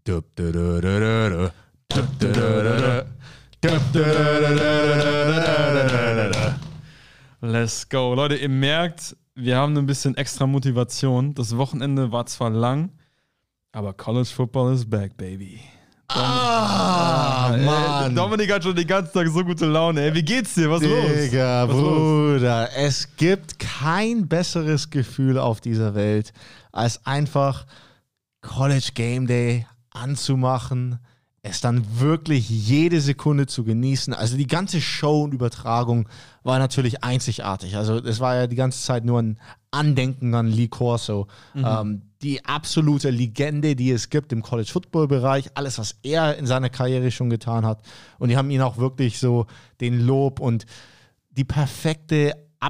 Let's go. Leute, ihr merkt, wir haben ein bisschen extra Motivation. Das Wochenende war zwar lang, aber College Football is back, baby. Mann. Dominik hat schon den ganzen Tag so gute Laune. Ey, wie geht's dir? Was ist los? Digga, Bruder, es gibt kein besseres Gefühl auf dieser Welt, als einfach College Game Day anzumachen, es dann wirklich jede Sekunde zu genießen. Also die ganze Show und Übertragung war natürlich einzigartig. Also es war ja die ganze Zeit nur ein Andenken an Lee Corso. Die absolute Legende, die es gibt im College-Football-Bereich. Alles, was er in seiner Karriere schon getan hat. Und die haben ihm auch wirklich so den Lob und die perfekte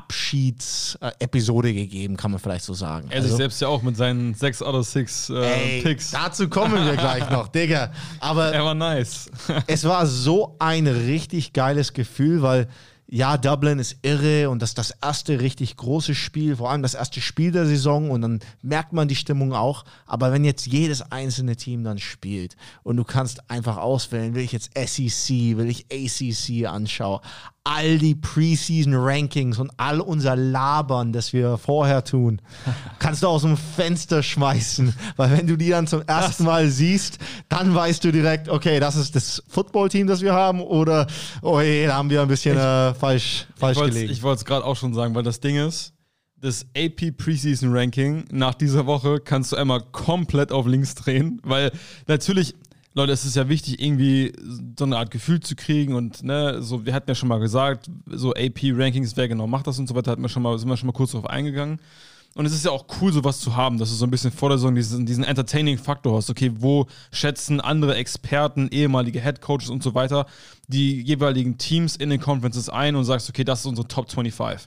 Abschiedsepisode gegeben, kann man vielleicht so sagen. Er sich selbst ja auch mit seinen 6 out of 6 Picks. Dazu kommen wir gleich noch, Digga. Aber er war nice. Es war so ein richtig geiles Gefühl, weil ja, Dublin ist irre und das ist das erste richtig große Spiel, vor allem das erste Spiel der Saison und dann merkt man die Stimmung auch. Aber wenn jetzt jedes einzelne Team dann spielt und du kannst einfach auswählen, will ich jetzt SEC, will ich ACC anschauen, all die Preseason-Rankings und all unser Labern, das wir vorher tun, kannst du aus dem Fenster schmeißen, weil wenn du die dann zum ersten Mal siehst, dann weißt du direkt, okay, das ist das Football-Team, das wir haben oder, oh je, da haben wir ein bisschen falsch gelegen. Ich wollte es gerade auch schon sagen, weil das Ding ist, das AP Preseason Ranking nach dieser Woche kannst du einmal komplett auf links drehen, weil natürlich, Leute, es ist ja wichtig, irgendwie so eine Art Gefühl zu kriegen und ne, so, wir hatten ja schon mal gesagt, so AP-Rankings, wer genau macht das und so weiter, sind wir schon mal kurz drauf eingegangen. Und es ist ja auch cool, sowas zu haben, dass du so ein bisschen vor der Saison diesen Entertaining-Faktor hast. Okay, wo schätzen andere Experten, ehemalige Headcoaches und so weiter die jeweiligen Teams in den Conferences ein und sagst, okay, das ist unsere Top 25.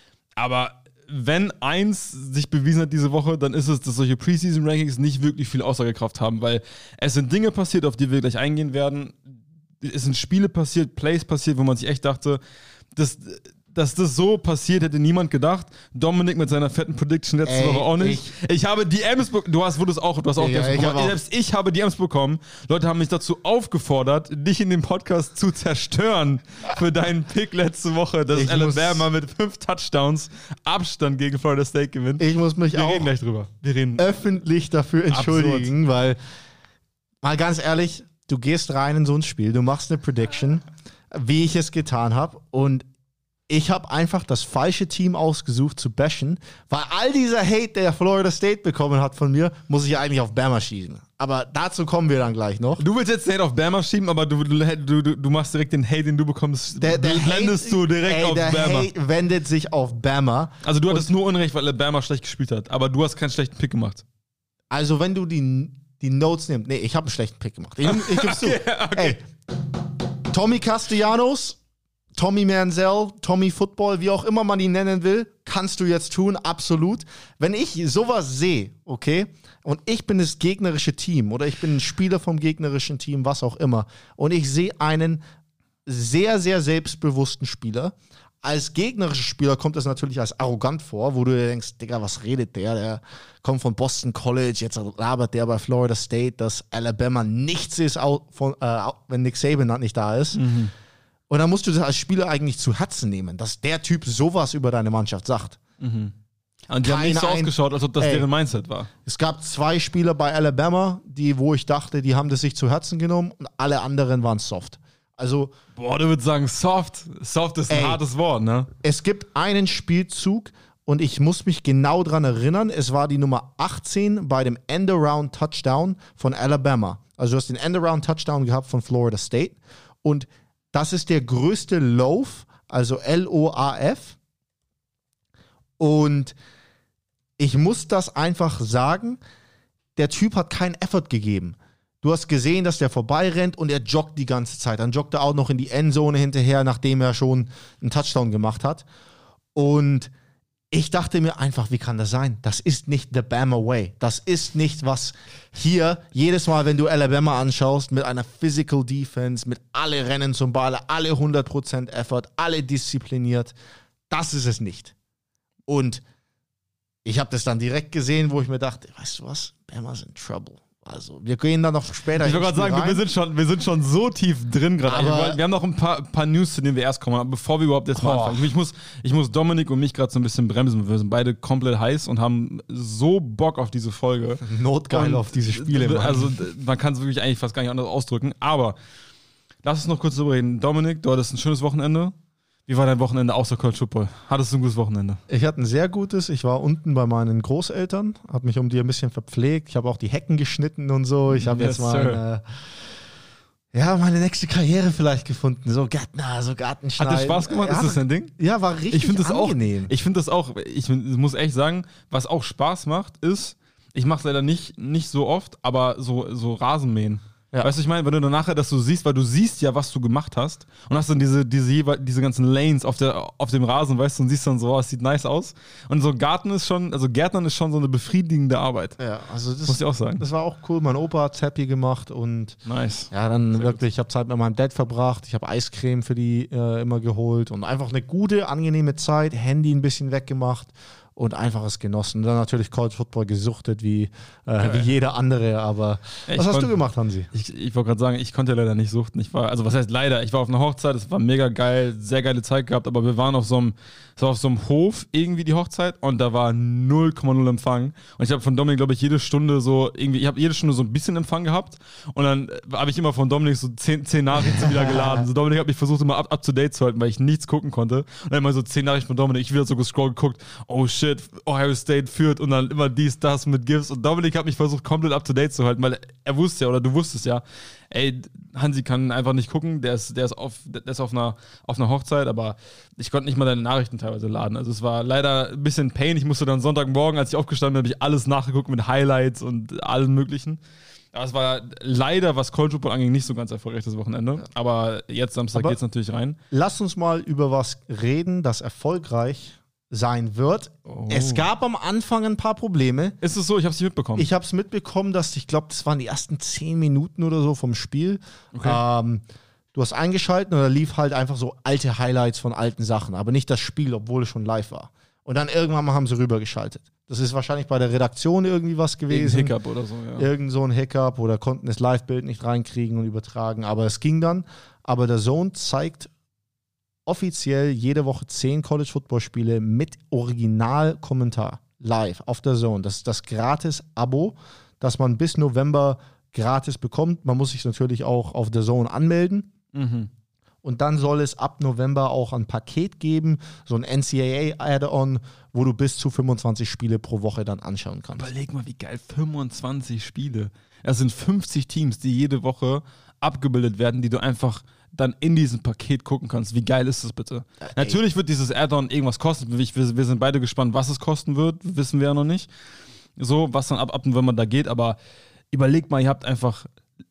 Aber wenn eins sich bewiesen hat diese Woche, dann ist es, dass solche Preseason-Rankings nicht wirklich viel Aussagekraft haben, weil es sind Dinge passiert, auf die wir gleich eingehen werden. Es sind Spiele passiert, Plays passiert, wo man sich echt dachte, dass das so passiert, hätte niemand gedacht. Dominik mit seiner fetten Prediction letzte Woche auch nicht. Ich habe DMs bekommen. Du hast auch DMs bekommen. Selbst ich habe DMs bekommen. Leute haben mich dazu aufgefordert, dich in dem Podcast zu zerstören für deinen Pick letzte Woche, dass Alabama mit 5 Touchdowns Abstand gegen Florida State gewinnt. Ich muss mich Wir reden gleich drüber. Öffentlich dafür entschuldigen, weil, mal ganz ehrlich, du gehst rein in so ein Spiel, du machst eine Prediction, wie ich es getan habe und ich habe einfach das falsche Team ausgesucht zu bashen, weil all dieser Hate, der Florida State bekommen hat von mir, muss ich eigentlich auf Bama schieben. Aber dazu kommen wir dann gleich noch. Du willst jetzt den Hate auf Bama schieben, aber du machst direkt den Hate, den du bekommst, blendest du direkt auf Bama. Der Hate wendet sich auf Bama. Also du hattest nur Unrecht, weil Bama schlecht gespielt hat, aber du hast keinen schlechten Pick gemacht. Also wenn du die Notes nimmst, nee, ich habe einen schlechten Pick gemacht. Ich gib's zu. Okay. Ey, Tommy Castellanos, Tommy Manziel, Tommy Football, wie auch immer man ihn nennen will, kannst du jetzt tun, absolut. Wenn ich sowas sehe, okay, und ich bin das gegnerische Team oder ich bin ein Spieler vom gegnerischen Team, was auch immer, und ich sehe einen sehr, sehr selbstbewussten Spieler. Als gegnerischer Spieler kommt das natürlich als arrogant vor, wo du dir denkst, Digga, was redet der? Der kommt von Boston College, jetzt labert der bei Florida State, dass Alabama nichts ist, wenn Nick Saban nicht da ist. Mhm. Und dann musst du das als Spieler eigentlich zu Herzen nehmen, dass der Typ sowas über deine Mannschaft sagt. Mhm. Und die haben nicht so ausgeschaut, als ob das deren Mindset war. Es gab 2 Spieler bei Alabama, wo ich dachte, die haben das sich zu Herzen genommen und alle anderen waren soft. Also, boah, du würdest sagen soft. Soft ist ein hartes Wort, ne? Es gibt einen Spielzug und ich muss mich genau dran erinnern, es war die Nummer 18 bei dem End-Around-Touchdown von Alabama. Also du hast den End-Around-Touchdown gehabt von Florida State und das ist der größte Loaf, also L-O-A-F. Und ich muss das einfach sagen, der Typ hat keinen Effort gegeben. Du hast gesehen, dass der vorbeirennt und er joggt die ganze Zeit. Dann joggt er auch noch in die Endzone hinterher, nachdem er schon einen Touchdown gemacht hat. Und ich dachte mir einfach, wie kann das sein? Das ist nicht the Bama way. Das ist nicht, was hier jedes Mal, wenn du Alabama anschaust, mit einer Physical Defense, mit alle rennen zum Ball, alle 100% Effort, alle diszipliniert. Das ist es nicht. Und ich habe das dann direkt gesehen, wo ich mir dachte, weißt du was? Bama's in trouble. Also, wir gehen da noch später. Ich wollte gerade sagen, wir sind schon so tief drin gerade. Wir haben noch ein paar News, zu denen wir erst kommen, aber bevor wir überhaupt jetzt mal anfangen. Ich muss Dominik und mich gerade so ein bisschen bremsen. Wir sind beide komplett heiß und haben so Bock auf diese Folge. Notgeil auf diese Spiele. Mann. Also, man kann es wirklich eigentlich fast gar nicht anders ausdrücken. Aber lass uns noch kurz darüber reden. Dominik, du hattest ein schönes Wochenende. Wie war dein Wochenende außer College Football? Hattest du ein gutes Wochenende? Ich hatte ein sehr gutes. Ich war unten bei meinen Großeltern, habe mich um die ein bisschen verpflegt. Ich habe auch die Hecken geschnitten und so. Ich habe jetzt mal meine nächste Karriere vielleicht gefunden. So Gärtner, so Gartenschneiden. Hat dir Spaß gemacht? Ist das dein Ding? Ja, war richtig angenehm. Ich finde das auch, ich muss echt sagen, was auch Spaß macht, ist, ich mache es leider nicht so oft, aber so Rasenmähen. Ja. Weißt du, ich meine, wenn du dann nachher das so siehst, weil du siehst ja, was du gemacht hast und hast dann diese ganzen Lanes auf dem Rasen, weißt du, und siehst dann so, es sieht nice aus. Und so Gärtnern ist schon so eine befriedigende Arbeit. Ja, also das muss ich auch sagen. Das war auch cool. Mein Opa hat happy gemacht und nice. Ja, dann wirklich, ich habe Zeit mit meinem Dad verbracht, ich habe Eiscreme für die immer geholt und einfach eine gute, angenehme Zeit, Handy ein bisschen weggemacht. Und einfach es genossen. Dann natürlich College Football gesuchtet wie jeder andere. Aber was hast du gemacht, Hansi? Ich wollte gerade sagen, ich konnte leider nicht suchten. Ich war auf einer Hochzeit, es war mega geil, sehr geile Zeit gehabt, aber wir waren auf so einem Hof irgendwie die Hochzeit und da war 0,0 Empfang. Und ich habe von Dominik, glaube ich, jede Stunde so ein bisschen Empfang gehabt und dann habe ich immer von Dominik so 10 Nachrichten wieder geladen. So Dominik hat mich versucht immer up to date zu halten, weil ich nichts gucken konnte. Und dann immer so 10 Nachrichten von Dominik, ich wieder so gescrollt, geguckt, oh shit, Ohio State führt und dann immer dies, das mit GIFs und Dominik hat mich versucht komplett up to date zu halten, weil er wusste ja, oder du wusstest ja, ey, Hansi kann einfach nicht gucken, der ist auf einer Hochzeit, aber ich konnte nicht mal deine Nachrichten teilweise laden. Also es war leider ein bisschen Pain. Ich musste dann Sonntagmorgen, als ich aufgestanden bin, habe ich alles nachgeguckt mit Highlights und allem möglichen. Aber es war leider, was College Football anging, nicht so ganz erfolgreich das Wochenende. Aber jetzt Samstag geht es natürlich rein. Lass uns mal über was reden, das erfolgreich sein wird. Oh. Es gab am Anfang ein paar Probleme. Ist es so? Ich habe es nicht mitbekommen. Ich habe es mitbekommen, ich glaube, das waren die ersten 10 Minuten oder so vom Spiel. Okay. Du hast eingeschaltet und da lief halt einfach so alte Highlights von alten Sachen, aber nicht das Spiel, obwohl es schon live war. Und dann irgendwann mal haben sie rübergeschaltet. Das ist wahrscheinlich bei der Redaktion irgendwie was gewesen. Irgendein Hiccup oder so, ja. Irgend so ein Hiccup oder konnten das Live-Bild nicht reinkriegen und übertragen, aber es ging dann. Aber der Zone zeigt offiziell jede Woche 10 College-Football-Spiele mit Originalkommentar live auf der Zone. Das ist das Gratis-Abo, das man bis November gratis bekommt. Man muss sich natürlich auch auf der Zone anmelden. Mhm. Und dann soll es ab November auch ein Paket geben, so ein NCAA-Add-on, wo du bis zu 25 Spiele pro Woche dann anschauen kannst. Überleg mal, wie geil, 25 Spiele. Das sind 50 Teams, die jede Woche abgebildet werden, die du einfach dann in diesem Paket gucken kannst. Wie geil ist das bitte? Natürlich wird dieses Add-on irgendwas kosten. Wir sind beide gespannt, was es kosten wird. Wissen wir ja noch nicht. So, was dann ab November da geht. Aber überlegt mal, ihr habt einfach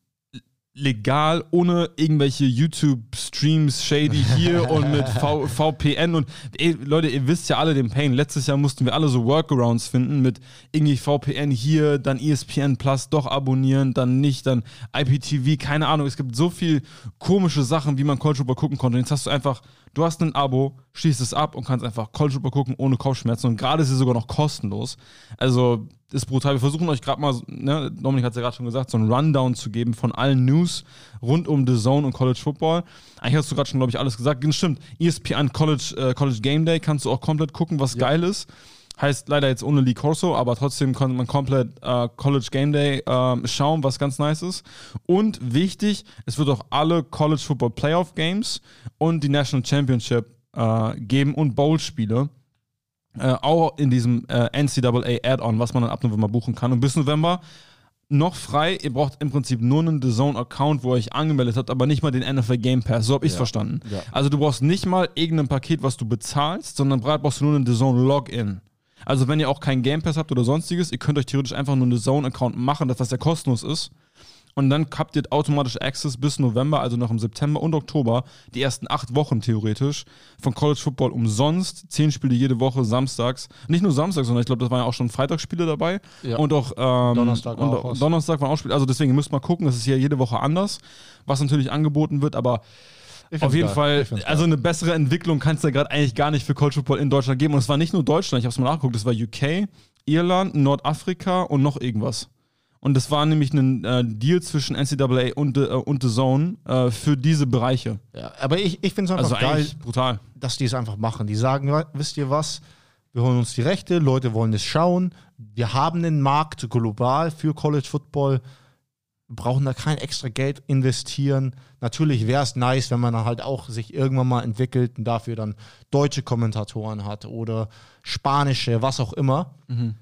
legal, ohne irgendwelche YouTube-Streams, shady hier und mit VPN und Leute, ihr wisst ja alle den Pain. Letztes Jahr mussten wir alle so Workarounds finden mit irgendwie VPN hier, dann ESPN Plus doch abonnieren, dann nicht, dann IPTV, keine Ahnung. Es gibt so viel komische Sachen, wie man College Football gucken konnte. Und jetzt hast du einfach, du hast ein Abo, schließt es ab und kannst einfach College Football gucken ohne Kopfschmerzen und gerade ist es sogar noch kostenlos. Also ist brutal. Wir versuchen euch gerade mal, ne, Dominik hat es ja gerade schon gesagt, so einen Rundown zu geben von allen News rund um The Zone und College Football. Eigentlich hast du gerade schon, glaube ich, alles gesagt. Stimmt, ESPN College Game Day kannst du auch komplett gucken, was geil ist. Heißt leider jetzt ohne Lee Corso, aber trotzdem kann man komplett College Game Day schauen, was ganz nice ist. Und wichtig, es wird auch alle College Football Playoff Games und die National Championship geben und Bowl-Spiele. Auch in diesem NCAA Add-on, was man dann ab November buchen kann. Und bis November noch frei. Ihr braucht im Prinzip nur einen The Zone-Account, wo ihr euch angemeldet habt, aber nicht mal den NFL Game Pass. So habe ich es verstanden. Ja. Also du brauchst nicht mal irgendein Paket, was du bezahlst, sondern brauchst du nur einen The Zone Login. Also wenn ihr auch keinen Game Pass habt oder sonstiges, ihr könnt euch theoretisch einfach nur einen The Zone-Account machen, das was ja kostenlos ist. Und dann habt ihr automatisch Access bis November, also noch im September und Oktober, die ersten 8 Wochen theoretisch, von College Football umsonst. 10 Spiele jede Woche, samstags. Nicht nur samstags, sondern ich glaube, das waren ja auch schon Freitagsspiele dabei. Ja. Und auch Donnerstag waren auch Spiele. Also deswegen, ihr müsst mal gucken, das ist hier jede Woche anders, was natürlich angeboten wird, aber auf jeden Fall, also eine bessere Entwicklung kann es da gerade eigentlich gar nicht für College Football in Deutschland geben. Und es war nicht nur Deutschland, ich habe es mal nachgeguckt, es war UK, Irland, Nordafrika und noch irgendwas. Und das war nämlich ein Deal zwischen NCAA und The Zone für diese Bereiche. Ja, aber ich finde es einfach geil, brutal, dass die es einfach machen. Die sagen, wisst ihr was, wir holen uns die Rechte, Leute wollen es schauen, wir haben einen Markt global für College Football, wir brauchen da kein extra Geld investieren. Natürlich wäre es nice, wenn man dann halt auch sich irgendwann mal entwickelt und dafür dann deutsche Kommentatoren hat oder spanische, was auch immer. Mhm.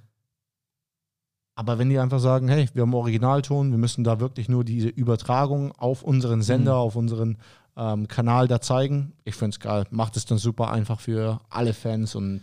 Aber wenn die einfach sagen, hey, wir haben Originalton, wir müssen da wirklich nur diese Übertragung auf unseren Sender, auf unseren Kanal da zeigen, ich finde es geil. Macht es dann super einfach für alle Fans und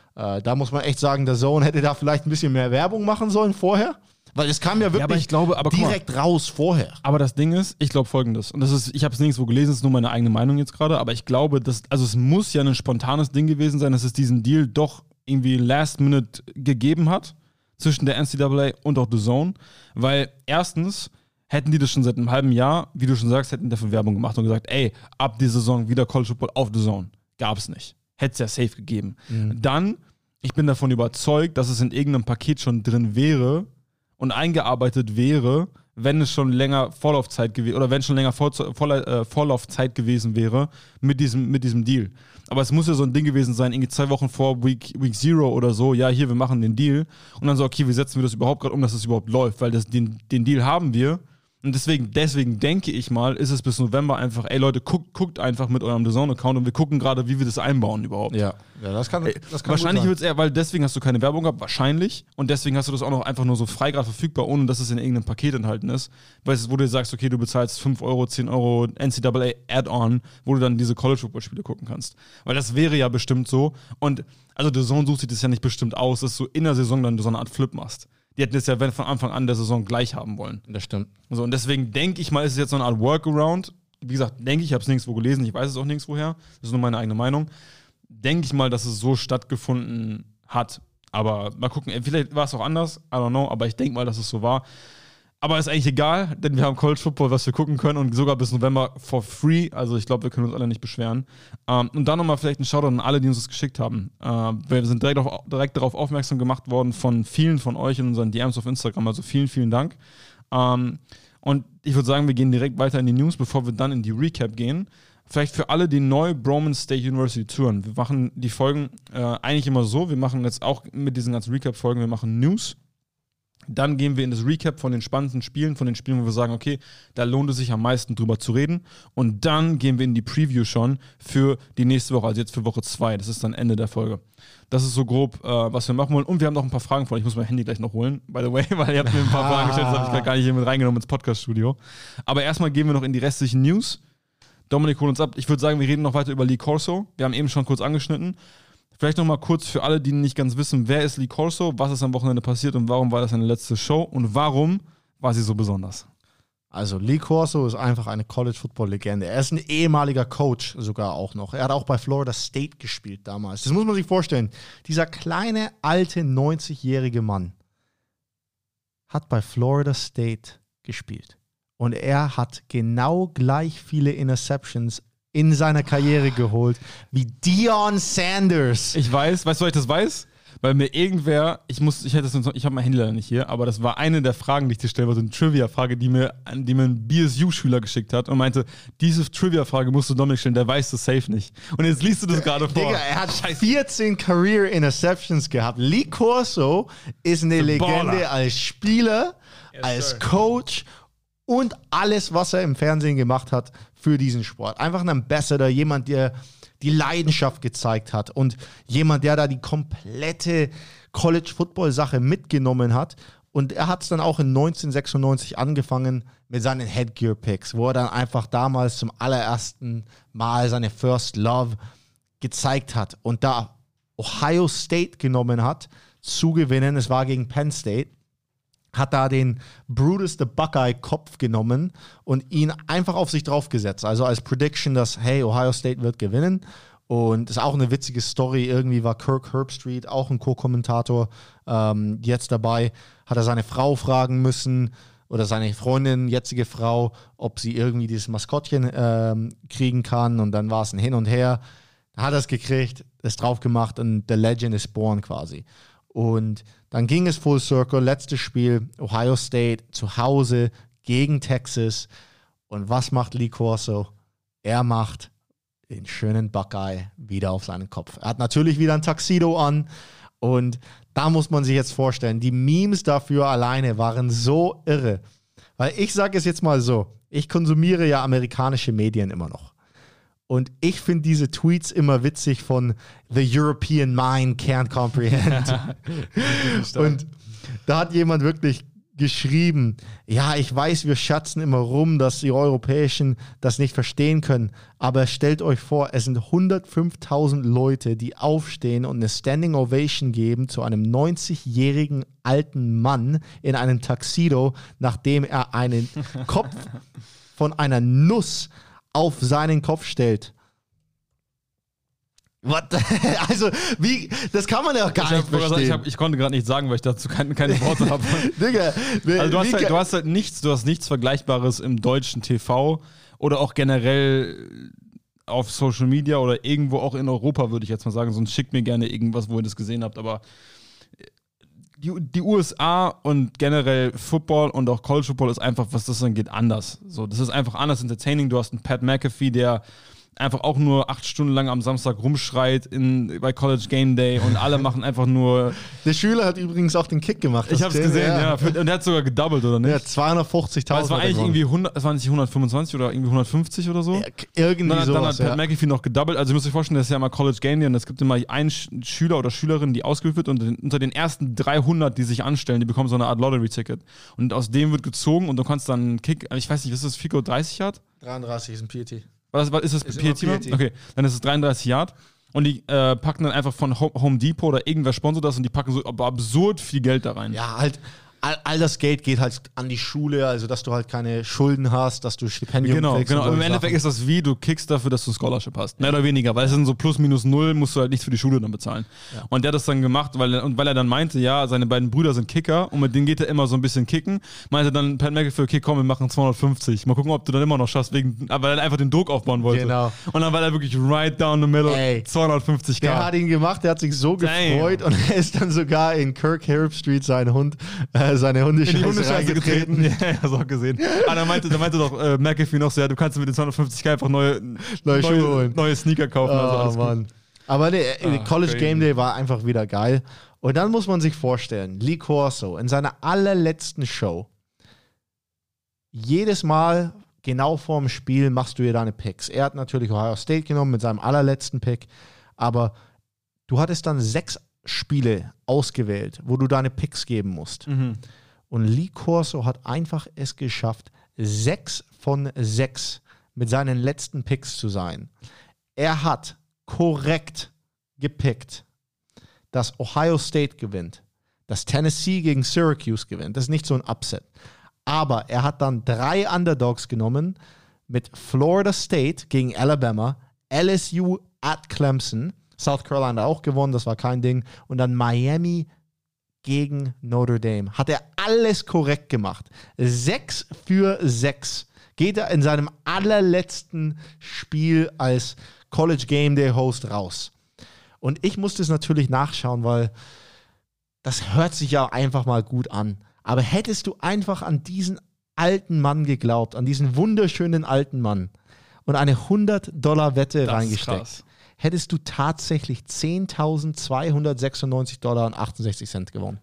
da muss man echt sagen, der Zone hätte da vielleicht ein bisschen mehr Werbung machen sollen vorher, weil es kam ja wirklich direkt raus vorher. Aber das Ding ist, ich glaube Folgendes, und das ist, ich habe es nirgendwo gelesen, es ist nur meine eigene Meinung jetzt gerade, aber ich glaube, es muss ja ein spontanes Ding gewesen sein, dass es diesen Deal doch irgendwie last minute gegeben hat zwischen der NCAA und auch The Zone, weil erstens hätten die das schon seit einem halben Jahr, wie du schon sagst, hätten die dafür Werbung gemacht und gesagt, ey, ab dieser Saison wieder College Football auf The Zone. Gab es nicht. Hätte es ja safe gegeben. Mhm. Dann, ich bin davon überzeugt, dass es in irgendeinem Paket schon drin wäre und eingearbeitet wäre, wenn es schon länger Vorlaufzeit gewesen oder wenn schon länger Vorlaufzeit gewesen wäre mit diesem Deal. Aber es muss ja so ein Ding gewesen sein, irgendwie 2 Wochen vor Week 0 oder so, ja, hier, wir machen den Deal. Und dann so, okay, wie setzen wir das überhaupt gerade um, dass es überhaupt läuft? Weil den Deal haben wir. Und deswegen denke ich mal, ist es bis November einfach, ey Leute, guckt einfach mit eurem The Zone-Account und wir gucken gerade, wie wir das einbauen überhaupt. Ja, das kann wahrscheinlich wird es eher, weil deswegen hast du keine Werbung gehabt, wahrscheinlich. Und deswegen hast du das auch noch einfach nur so frei gerade verfügbar, ohne dass es in irgendeinem Paket enthalten ist. Weil es, wo du sagst, okay, du bezahlst 5 Euro, 10 Euro NCAA Add-on, wo du dann diese College-Football-Spiele gucken kannst. Weil das wäre ja bestimmt so. Und also The Zone sucht sich das ja nicht bestimmt aus, dass du in der Saison dann so eine Art Flip machst. Die hätten es ja von Anfang an der Saison gleich haben wollen. Das stimmt. So, und deswegen denke ich mal, ist es jetzt so eine Art Workaround. Wie gesagt, denke ich habe es nirgendwo gelesen, ich weiß es auch nirgendwoher. Das ist nur meine eigene Meinung. Denke ich mal, dass es so stattgefunden hat. Aber mal gucken, vielleicht war es auch anders, I don't know, aber ich denke mal, dass es so war. Aber ist eigentlich egal, denn wir haben College Football, was wir gucken können und sogar bis November for free. Also ich glaube, wir können uns alle nicht beschweren. Und dann nochmal vielleicht ein Shoutout an alle, die uns das geschickt haben. Wir sind direkt darauf aufmerksam gemacht worden von vielen von euch in unseren DMs auf Instagram. Also vielen, vielen Dank. Und ich würde sagen, wir gehen direkt weiter in die News, bevor wir dann in die Recap gehen. Vielleicht für alle, die neu Broman State University touren. Wir machen die Folgen eigentlich immer so. Wir machen jetzt auch mit diesen ganzen Recap-Folgen, wir machen News. Dann gehen wir in das Recap von den spannendsten Spielen, von den Spielen, wo wir sagen, okay, da lohnt es sich am meisten drüber zu reden. Und dann gehen wir in die Preview schon für die nächste Woche, also jetzt für Woche 2. Das ist dann Ende der Folge. Das ist so grob, was wir machen wollen. Und wir haben noch ein paar Fragen von euch. Ich muss mein Handy gleich noch holen, by the way, weil ihr habt mir ein paar Fragen gestellt, das habe ich gar nicht hier mit reingenommen ins Podcast-Studio. Aber erstmal gehen wir noch in die restlichen News. Dominik, hol uns ab. Ich würde sagen, wir reden noch weiter über Lee Corso. Wir haben eben schon kurz angeschnitten. Vielleicht noch mal kurz für alle, die nicht ganz wissen, wer ist Lee Corso, was ist am Wochenende passiert und warum war das seine letzte Show und warum war sie so besonders? Also Lee Corso ist einfach eine College-Football-Legende. Er ist ein ehemaliger Coach sogar auch noch. Er hat auch bei Florida State gespielt damals. Das muss man sich vorstellen. Dieser kleine, alte, 90-jährige Mann hat bei Florida State gespielt. Und er hat genau gleich viele Interceptions in seiner Karriere geholt wie Deion Sanders. Ich weiß, weißt du, weil ich das weiß? Weil mir irgendwer, ich habe mein Handy leider nicht hier, aber das war eine der Fragen, die ich dir stelle, war so eine Trivia-Frage, die mir ein BSU-Schüler geschickt hat und meinte, diese Trivia-Frage musst du Dominik stellen, der weiß das safe nicht. Und jetzt liest du das gerade vor. Digga, er hat 14 Career-Interceptions gehabt. Lee Corso ist eine Legende als Spieler, als Coach und alles, was er im Fernsehen gemacht hat für diesen Sport. Einfach ein Ambassador, jemand, der die Leidenschaft gezeigt hat und jemand, der da die komplette College-Football-Sache mitgenommen hat. Und er hat es dann auch in 1996 angefangen mit seinen Headgear-Picks, wo er dann einfach damals zum allerersten Mal seine First Love gezeigt hat und da Ohio State genommen hat, zu gewinnen. Es war gegen Penn State. Hat da den Brutus the Buckeye-Kopf genommen und ihn einfach auf sich draufgesetzt. Also als Prediction, dass, hey, Ohio State wird gewinnen. Und das ist auch eine witzige Story. Irgendwie war Kirk Herbstreit, auch ein Co-Kommentator, jetzt dabei. Hat er seine Frau fragen müssen oder seine Freundin, jetzige Frau, ob sie irgendwie dieses Maskottchen kriegen kann. Und dann war es ein Hin und Her. Hat er es gekriegt, ist drauf gemacht und the legend is born quasi. Und dann ging es Full Circle, letztes Spiel, Ohio State zu Hause gegen Texas. Und was macht Lee Corso? Er macht den schönen Buckeye wieder auf seinen Kopf. Er hat natürlich wieder ein Tuxedo an und da muss man sich jetzt vorstellen, die Memes dafür alleine waren so irre. Weil ich sage es jetzt mal so, ich konsumiere ja amerikanische Medien immer noch. Und ich finde diese Tweets immer witzig von The European Mind can't comprehend. Und da hat jemand wirklich geschrieben, ja, ich weiß, wir schatzen immer rum, dass die Europäischen das nicht verstehen können, aber stellt euch vor, es sind 105.000 Leute, die aufstehen und eine Standing Ovation geben zu einem 90-jährigen alten Mann in einem Tuxedo, nachdem er einen Kopf von einer Nuss auf seinen Kopf stellt. What? Also, wie, das kann man ja gar nicht verstehen. Ich konnte gerade nicht sagen, weil ich dazu keine Worte habe. Digga, also du hast halt nichts Vergleichbares im deutschen TV oder auch generell auf Social Media oder irgendwo auch in Europa, würde ich jetzt mal sagen. Sonst schickt mir gerne irgendwas, wo ihr das gesehen habt. Aber die USA und generell Football und auch College Football ist einfach, was das angeht, anders. So, das ist einfach anders entertaining. Du hast einen Pat McAfee, der einfach auch nur 8 Stunden lang am Samstag rumschreit bei College Game Day und alle machen einfach nur... Der Schüler hat übrigens auch den Kick gemacht. Ich hab's gesehen, ja. Und der hat sogar gedoubled, oder nicht? Ja, 250.000. Es war eigentlich irgendwie 100, es waren nicht 125 oder irgendwie 150 oder so. Ja, irgendwie dann sowas, hat Pat McAfee noch gedoubled. Also ihr müsst euch vorstellen, das ist ja immer College Game Day und es gibt immer einen Schüler oder Schülerin, die ausgewählt wird und unter den ersten 300, die sich anstellen, die bekommen so eine Art Lottery-Ticket. Und aus dem wird gezogen und du kannst dann einen Kick, ich weiß nicht, was ist das, Fico 30 Yard? 33 ist ein PAT. Was ist das PAT? Okay, dann ist es 33 Yard. Und die packen dann einfach von Home Depot oder irgendwer sponsort das und die packen so absurd viel Geld da rein. Ja, halt. All das Geld geht halt an die Schule, also dass du halt keine Schulden hast, dass du Stipendium kriegst. Genau. Im Endeffekt ist das wie, du kickst dafür, dass du ein Scholarship hast. Mehr oder weniger, weil es sind so plus minus null, musst du halt nichts für die Schule dann bezahlen. Ja. Und der hat das dann gemacht, weil er dann meinte, ja, seine beiden Brüder sind Kicker und mit denen geht er immer so ein bisschen kicken. Meinte dann Pat McAfee, okay, komm, wir machen 250. Mal gucken, ob du dann immer noch schaffst, weil er einfach den Druck aufbauen wollte. Genau. Und dann war er wirklich right down the middle, 250k. Der hat ihn gemacht, der hat sich so gefreut und er ist dann sogar in Kirk Harrop Street seine Hundescheiße getreten. Ja, hast auch gesehen. Aber da meinte doch McAfee noch so, ja, du kannst mit den 250k einfach neue Schuhe holen. Neue Sneaker kaufen. Oh, also alles Mann. gut. Aber College Game Day war einfach wieder geil. Und dann muss man sich vorstellen, Lee Corso in seiner allerletzten Show, jedes Mal genau vorm Spiel machst du dir deine Picks. Er hat natürlich Ohio State genommen mit seinem allerletzten Pick, aber du hattest dann 6 Spiele ausgewählt, wo du deine Picks geben musst. Mhm. Und Lee Corso hat einfach es geschafft, 6 von 6 mit seinen letzten Picks zu sein. Er hat korrekt gepickt, dass Ohio State gewinnt, dass Tennessee gegen Syracuse gewinnt. Das ist nicht so ein Upset. Aber er hat dann 3 Underdogs genommen mit Florida State gegen Alabama, LSU at Clemson, South Carolina auch gewonnen, das war kein Ding. Und dann Miami gegen Notre Dame. Hat er alles korrekt gemacht. 6 für 6 geht er in seinem allerletzten Spiel als College Game Day Host raus. Und ich musste es natürlich nachschauen, weil das hört sich ja einfach mal gut an. Aber hättest du einfach an diesen alten Mann geglaubt, an diesen wunderschönen alten Mann und eine $100 reingesteckt, hättest du tatsächlich $10.296,68 gewonnen.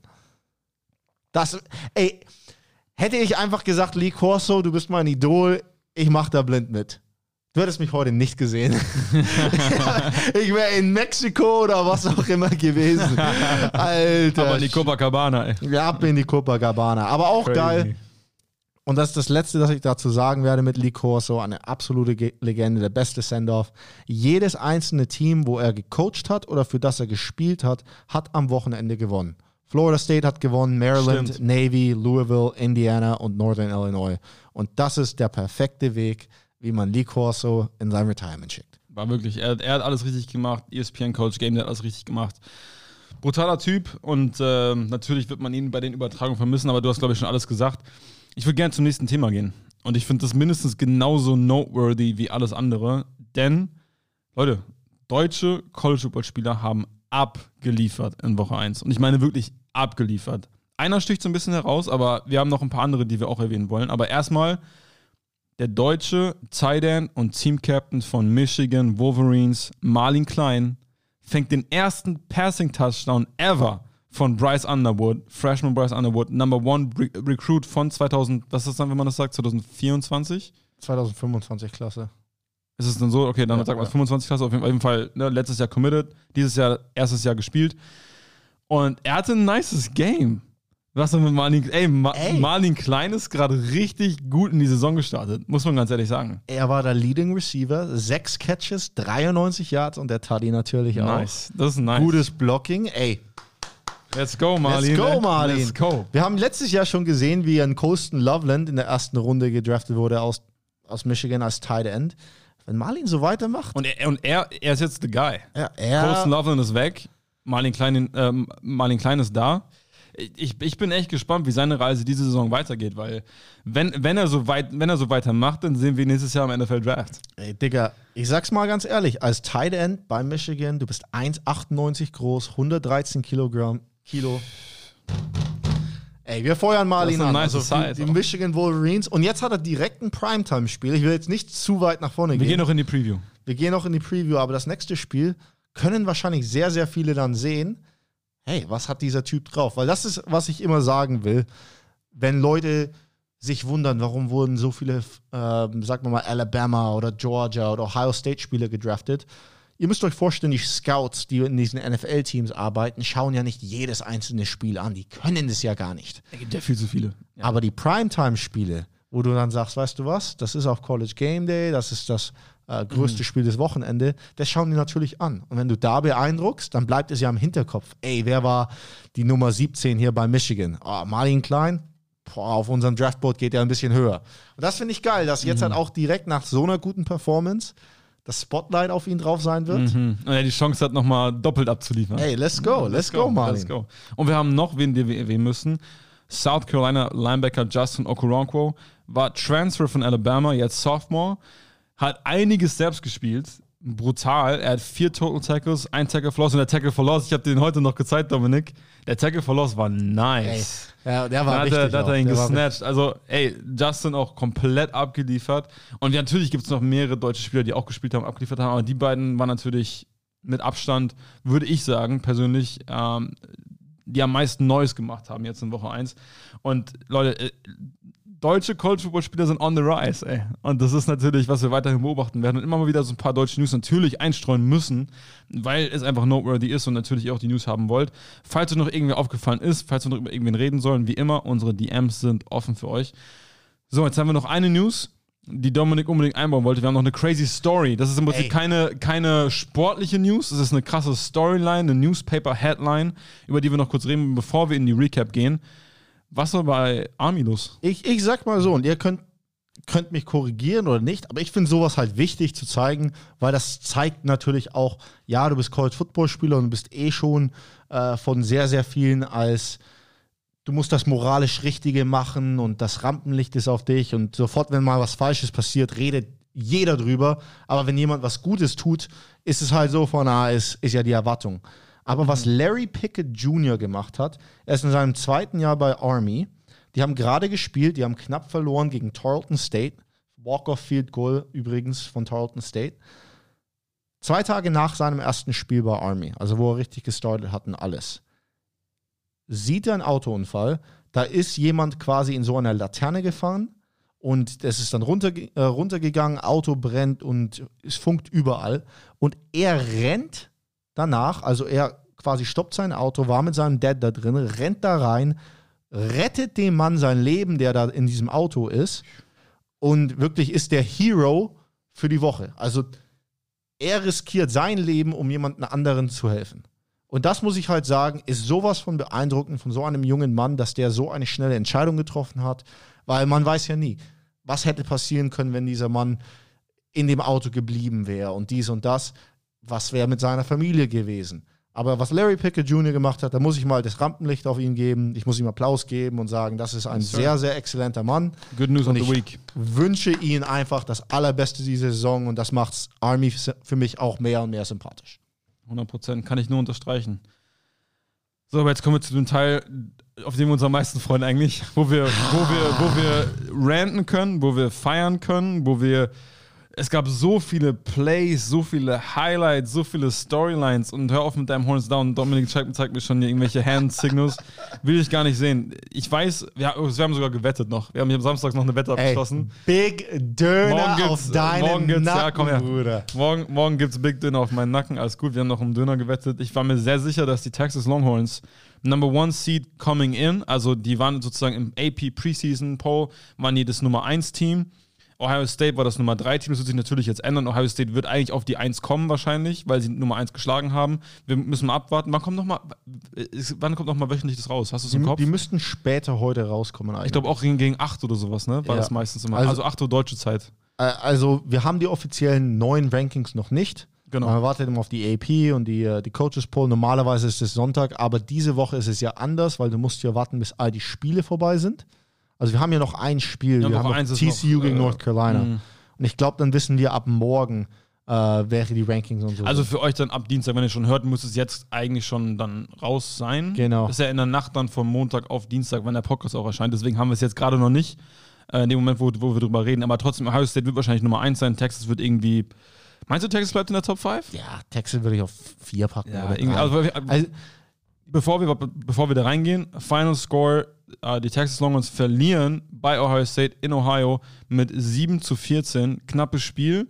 Hätte ich einfach gesagt, Lee Corso, du bist mein Idol, ich mach da blind mit. Du hättest mich heute nicht gesehen. Ich wäre in Mexiko oder was auch immer gewesen. Alter. Aber in die Copacabana, ey. Ja, ab in die Copacabana. Aber auch crazy. Geil. Und das ist das Letzte, das ich dazu sagen werde mit Lee Corso. Eine absolute Legende, der beste Send-Off. Jedes einzelne Team, wo er gecoacht hat oder für das er gespielt hat, hat am Wochenende gewonnen. Florida State hat gewonnen, Maryland, stimmt. Navy, Louisville, Indiana und Northern Illinois. Und das ist der perfekte Weg, wie man Lee Corso in sein Retirement schickt. War wirklich, er hat alles richtig gemacht. ESPN Coach Game, der hat alles richtig gemacht. Brutaler Typ und natürlich wird man ihn bei den Übertragungen vermissen, aber du hast, glaube ich, schon alles gesagt. Ich würde gerne zum nächsten Thema gehen. Und ich finde das mindestens genauso noteworthy wie alles andere. Denn, Leute, deutsche College-Football-Spieler haben abgeliefert in Woche 1. Und ich meine wirklich abgeliefert. Einer sticht so ein bisschen heraus, aber wir haben noch ein paar andere, die wir auch erwähnen wollen. Aber erstmal der deutsche Tight End und Team-Captain von Michigan Wolverines, Marlin Klein, fängt den ersten Passing-Touchdown ever von Bryce Underwood, Freshman Bryce Underwood, Number 1 Recruit von 2000, was ist das dann, wenn man das sagt, 2024? 2025 Klasse. Ist es dann so? Okay, dann sagt man 25 Klasse, auf jeden Fall, ne, letztes Jahr committed, dieses Jahr, erstes Jahr gespielt. Und er hatte ein nices Game. Was denn mit Marlin? Marlin Klein ist gerade richtig gut in die Saison gestartet, muss man ganz ehrlich sagen. Er war der Leading Receiver, 6 Catches, 93 Yards und der Taddy natürlich auch. Nice, das ist nice. Gutes Blocking, Let's go, Marlin. Let's go, Marlin. Let's go. Wir haben letztes Jahr schon gesehen, wie ein Colston Loveland in der ersten Runde gedraftet wurde aus Michigan als Tight End. Wenn Marlin so weitermacht. Und er ist jetzt the guy. Ja, Colston Loveland ist weg, Marlin Klein ist da. Ich bin echt gespannt, wie seine Reise diese Saison weitergeht, weil wenn er so weitermacht, dann sehen wir nächstes Jahr im NFL Draft. Ey, Digga, ich sag's mal ganz ehrlich, als Tight End bei Michigan, du bist 1,98 groß, 113 Kilo. Ey, wir feuern Marlin an. Nice die Michigan Wolverines. Und jetzt hat er direkt ein Primetime-Spiel. Ich will jetzt nicht zu weit nach vorne gehen. Wir gehen noch in die Preview. Aber das nächste Spiel können wahrscheinlich sehr, sehr viele dann sehen. Hey, was hat dieser Typ drauf? Weil das ist, was ich immer sagen will, wenn Leute sich wundern, warum wurden so viele, sagen wir mal, Alabama oder Georgia oder Ohio State Spieler gedraftet. Ihr müsst euch vorstellen, die Scouts, die in diesen NFL-Teams arbeiten, schauen ja nicht jedes einzelne Spiel an. Die können das ja gar nicht. Da gibt ja viel zu viele. Ja. Aber die Primetime-Spiele, wo du dann sagst, weißt du was, das ist auf College Game Day, das ist das größte Spiel des Wochenende, das schauen die natürlich an. Und wenn du da beeindruckst, dann bleibt es ja im Hinterkopf. Ey, wer war die Nummer 17 hier bei Michigan? Marlin Klein? Auf unserem Draftboard geht er ein bisschen höher. Und das finde ich geil, dass jetzt halt auch direkt nach so einer guten Performance das Spotlight auf ihn drauf sein wird. Und er die Chance hat, nochmal doppelt abzuliefern. Hey, let's go, Marlin. Let's go. Und wir haben noch, wen wir erwähnen müssen. South Carolina Linebacker Justin Okoronkwo war Transfer von Alabama, jetzt Sophomore, hat einige Snaps gespielt, brutal. Er hat 4 Total Tackles, 1 Tackle for Loss und der Tackle for Loss, ich habe den heute noch gezeigt, Dominik, der Tackle for Loss war nice. Ey, ja, der war richtig. Da hat er ihn gesnatcht. Also, Justin auch komplett abgeliefert. Und natürlich gibt es noch mehrere deutsche Spieler, die auch gespielt haben, abgeliefert haben, aber die beiden waren natürlich mit Abstand, würde ich sagen, persönlich, die am meisten Neues gemacht haben jetzt in Woche 1. Und Leute, deutsche College-Football-Spieler sind on the rise, ey. Und das ist natürlich, was wir weiterhin beobachten werden und immer mal wieder so ein paar deutsche News natürlich einstreuen müssen, weil es einfach noteworthy ist und natürlich ihr auch die News haben wollt. Falls euch noch irgendwer aufgefallen ist, falls wir noch über irgendwen reden sollen, wie immer, unsere DMs sind offen für euch. So, jetzt haben wir noch eine News, die Dominik unbedingt einbauen wollte. Wir haben noch eine crazy Story. Das ist im Prinzip keine sportliche News, das ist eine krasse Storyline, eine Newspaper-Headline, über die wir noch kurz reden, bevor wir in die Recap gehen. Was war bei Army los? Ich sag mal so, und ihr könnt mich korrigieren oder nicht, aber ich finde sowas halt wichtig zu zeigen, weil das zeigt natürlich auch, ja, du bist College-Football-Spieler und du bist schon von sehr, sehr vielen als du musst das moralisch Richtige machen und das Rampenlicht ist auf dich und sofort, wenn mal was Falsches passiert, redet jeder drüber, aber wenn jemand was Gutes tut, ist es halt so von, ist ja die Erwartung. Aber was Larry Pickett Jr. gemacht hat, er ist in seinem 2. Jahr bei Army, die haben gerade gespielt, die haben knapp verloren gegen Tarleton State, Walk-off-Field-Goal übrigens von Tarleton State, 2 Tage nach seinem ersten Spiel bei Army, also wo er richtig gestartet hat und alles, sieht er einen Autounfall, da ist jemand quasi in so einer Laterne gefahren und es ist dann runtergegangen, Auto brennt und es funkt überall und er rennt danach, also er quasi stoppt sein Auto, war mit seinem Dad da drin, rennt da rein, rettet dem Mann sein Leben, der da in diesem Auto ist und wirklich ist der Hero für die Woche. Also er riskiert sein Leben, um jemandem anderen zu helfen. Und das muss ich halt sagen, ist sowas von beeindruckend von so einem jungen Mann, dass der so eine schnelle Entscheidung getroffen hat, weil man weiß ja nie, was hätte passieren können, wenn dieser Mann in dem Auto geblieben wäre und dies und das. Was wäre mit seiner Familie gewesen? Aber was Larry Pickett Jr. gemacht hat, da muss ich mal das Rampenlicht auf ihn geben. Ich muss ihm Applaus geben und sagen, das ist ein sehr, sehr exzellenter Mann. Good news und of the week. Ich wünsche ihm einfach das Allerbeste diese Saison und das macht Army für mich auch mehr und mehr sympathisch. 100%, kann ich nur unterstreichen. So, aber jetzt kommen wir zu dem Teil, auf den wir uns am meisten freuen eigentlich, wo wir ranten können, wo wir feiern können, es gab so viele Plays, so viele Highlights, so viele Storylines und hör auf mit deinem Horns Down. Dominik zeigt mir schon hier irgendwelche Hand-Signals. Will ich gar nicht sehen. Ich weiß, wir haben sogar gewettet noch. Wir haben hier am Samstag noch eine Wette abgeschlossen. Big Döner auf deinen Nacken, ja, komm her. Bruder. Morgen gibt's Big Döner auf meinen Nacken. Alles gut, wir haben noch um Döner gewettet. Ich war mir sehr sicher, dass die Texas Longhorns Number 1 Seed coming in, also die waren sozusagen im AP Preseason Poll, waren die das Nummer 1 Team. Ohio State war das Nummer 3 Team, das wird sich natürlich jetzt ändern. Ohio State wird eigentlich auf die 1 kommen wahrscheinlich, weil sie Nummer 1 geschlagen haben. Wir müssen mal abwarten. Wann kommt noch mal wöchentlich das raus? Hast du es im Kopf? Die müssten später heute rauskommen eigentlich. Ich glaube auch gegen 8 oder sowas, ne? War das meistens immer. Also 8 Uhr deutsche Zeit. Also wir haben die offiziellen neuen Rankings noch nicht. Genau. Man wartet immer auf die AP und die Coaches Poll. Normalerweise ist es Sonntag, aber diese Woche ist es ja anders, weil du musst ja warten, bis all die Spiele vorbei sind. Also wir haben ja noch ein Spiel, wir haben noch TCU gegen North Carolina. Und ich glaube, dann wissen wir ab morgen, wäre die Rankings und so. Also für euch dann ab Dienstag, wenn ihr schon hört, muss es jetzt eigentlich schon dann raus sein. Genau. Das ist ja in der Nacht dann von Montag auf Dienstag, wenn der Podcast auch erscheint. Deswegen haben wir es jetzt gerade noch nicht, in dem Moment, wo wir drüber reden. Aber trotzdem, Ohio State wird wahrscheinlich Nummer 1 sein. Texas wird irgendwie... Meinst du, Texas bleibt in der Top 5? Ja, Texas würde ich auf 4 packen. Ja, bevor wir da reingehen, Final Score, die Texas Longhorns verlieren bei Ohio State in Ohio mit 7-14, knappes Spiel.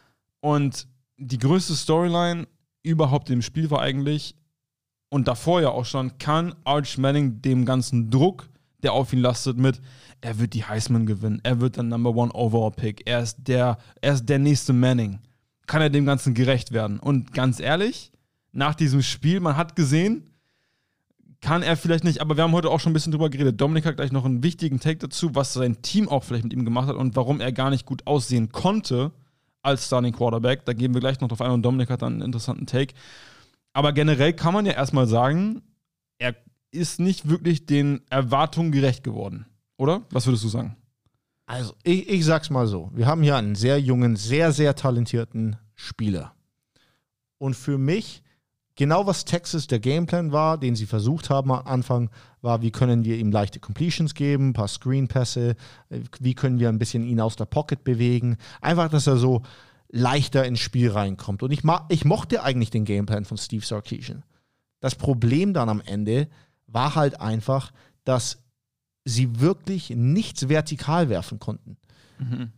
Und die größte Storyline überhaupt im Spiel war eigentlich, und davor ja auch schon, kann Arch Manning dem ganzen Druck, der auf ihn lastet, mit, er wird die Heisman gewinnen, er wird der Number 1 Overall Pick, er ist der nächste Manning. Kann er dem Ganzen gerecht werden? Und ganz ehrlich, nach diesem Spiel, man hat gesehen, kann er vielleicht nicht, aber wir haben heute auch schon ein bisschen drüber geredet. Dominik hat gleich noch einen wichtigen Take dazu, was sein Team auch vielleicht mit ihm gemacht hat und warum er gar nicht gut aussehen konnte als Starting Quarterback. Da gehen wir gleich noch drauf ein und Dominik hat dann einen interessanten Take. Aber generell kann man ja erstmal sagen, er ist nicht wirklich den Erwartungen gerecht geworden, oder? Was würdest du sagen? Also, ich sag's mal so. Wir haben hier einen sehr jungen, sehr, sehr talentierten Spieler. Und für mich, genau was Texas der Gameplan war, den sie versucht haben am Anfang, war, wie können wir ihm leichte Completions geben, ein paar Screenpässe, wie können wir ein bisschen ihn aus der Pocket bewegen. Einfach, dass er so leichter ins Spiel reinkommt. Und ich mochte eigentlich den Gameplan von Steve Sarkisian. Das Problem dann am Ende war halt einfach, dass sie wirklich nichts vertikal werfen konnten. Mhm.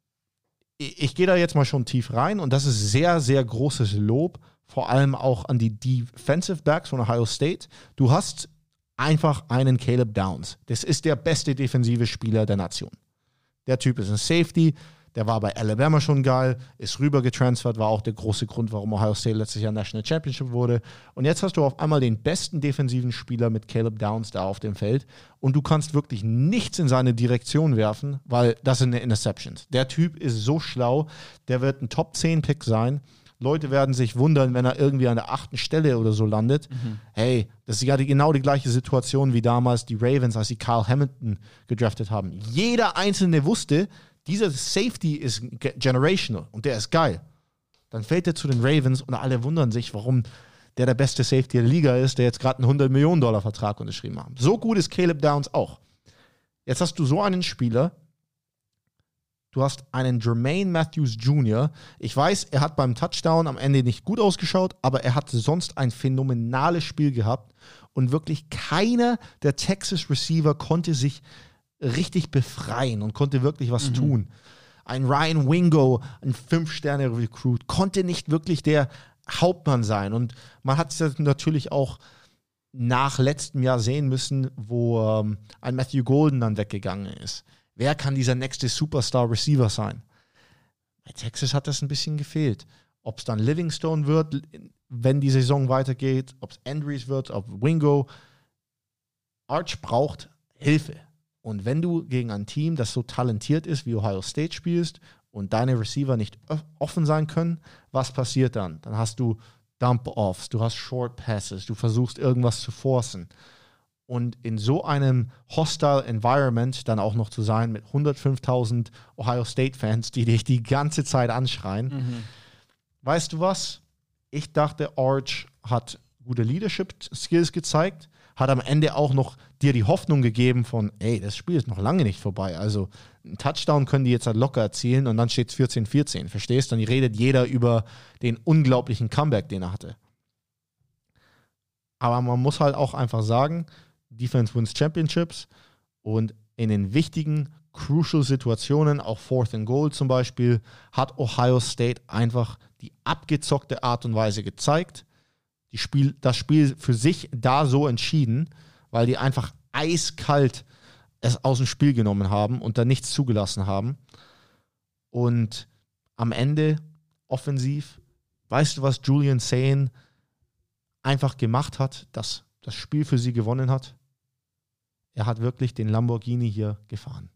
Ich gehe da jetzt mal schon tief rein und das ist sehr, sehr großes Lob, vor allem auch an die Defensive Backs von Ohio State. Du hast einfach einen Caleb Downs. Das ist der beste defensive Spieler der Nation. Der Typ ist ein Safety, der war bei Alabama schon geil, ist rüber getransfert, war auch der große Grund, warum Ohio State letztes Jahr National Championship wurde. Und jetzt hast du auf einmal den besten defensiven Spieler mit Caleb Downs da auf dem Feld und du kannst wirklich nichts in seine Direktion werfen, weil das sind eine Interceptions. Der Typ ist so schlau, der wird ein Top-10-Pick sein. Leute werden sich wundern, wenn er irgendwie an der 8. Stelle oder so landet. Mhm. Hey, das ist ja genau die gleiche Situation wie damals die Ravens, als sie Kyle Hamilton gedraftet haben. Jeder Einzelne wusste, dieser Safety ist generational und der ist geil. Dann fällt er zu den Ravens und alle wundern sich, warum der beste Safety der Liga ist, der jetzt gerade einen $100 Millionen Vertrag unterschrieben hat. So gut ist Caleb Downs auch. Jetzt hast du so einen Spieler, du hast einen Jermaine Matthews Jr. Ich weiß, er hat beim Touchdown am Ende nicht gut ausgeschaut, aber er hat sonst ein phänomenales Spiel gehabt und wirklich keiner der Texas Receiver konnte sich richtig befreien und konnte wirklich was tun. Ein Ryan Wingo, ein 5-Sterne-Recruit, konnte nicht wirklich der Hauptmann sein. Und man hat es natürlich auch nach letztem Jahr sehen müssen, wo ein Matthew Golden dann weggegangen ist. Wer kann dieser nächste Superstar-Receiver sein? Bei Texas hat das ein bisschen gefehlt. Ob es dann Livingstone wird, wenn die Saison weitergeht, ob es Andrews wird, ob Wingo. Arch braucht Hilfe. Und wenn du gegen ein Team, das so talentiert ist, wie Ohio State spielst und deine Receiver nicht offen sein können, was passiert dann? Dann hast du Dump-Offs, du hast Short Passes, du versuchst irgendwas zu forcen. Und in so einem hostile Environment dann auch noch zu sein mit 105.000 Ohio State-Fans, die dich die ganze Zeit anschreien, weißt du was? Ich dachte, Arch hat gute Leadership-Skills gezeigt, hat am Ende auch noch dir die Hoffnung gegeben von, ey, das Spiel ist noch lange nicht vorbei. Also einen Touchdown können die jetzt halt locker erzielen und dann steht es 14-14. Verstehst? Dann redet jeder über den unglaublichen Comeback, den er hatte. Aber man muss halt auch einfach sagen, Defense wins Championships und in den wichtigen, crucial Situationen, auch 4th and Goal zum Beispiel, hat Ohio State einfach die abgezockte Art und Weise gezeigt. Das Spiel für sich da so entschieden, weil die einfach eiskalt es aus dem Spiel genommen haben und da nichts zugelassen haben. Und am Ende offensiv, weißt du, was Julian Sayin einfach gemacht hat, dass das Spiel für sie gewonnen hat? Er hat wirklich den Lamborghini hier gefahren.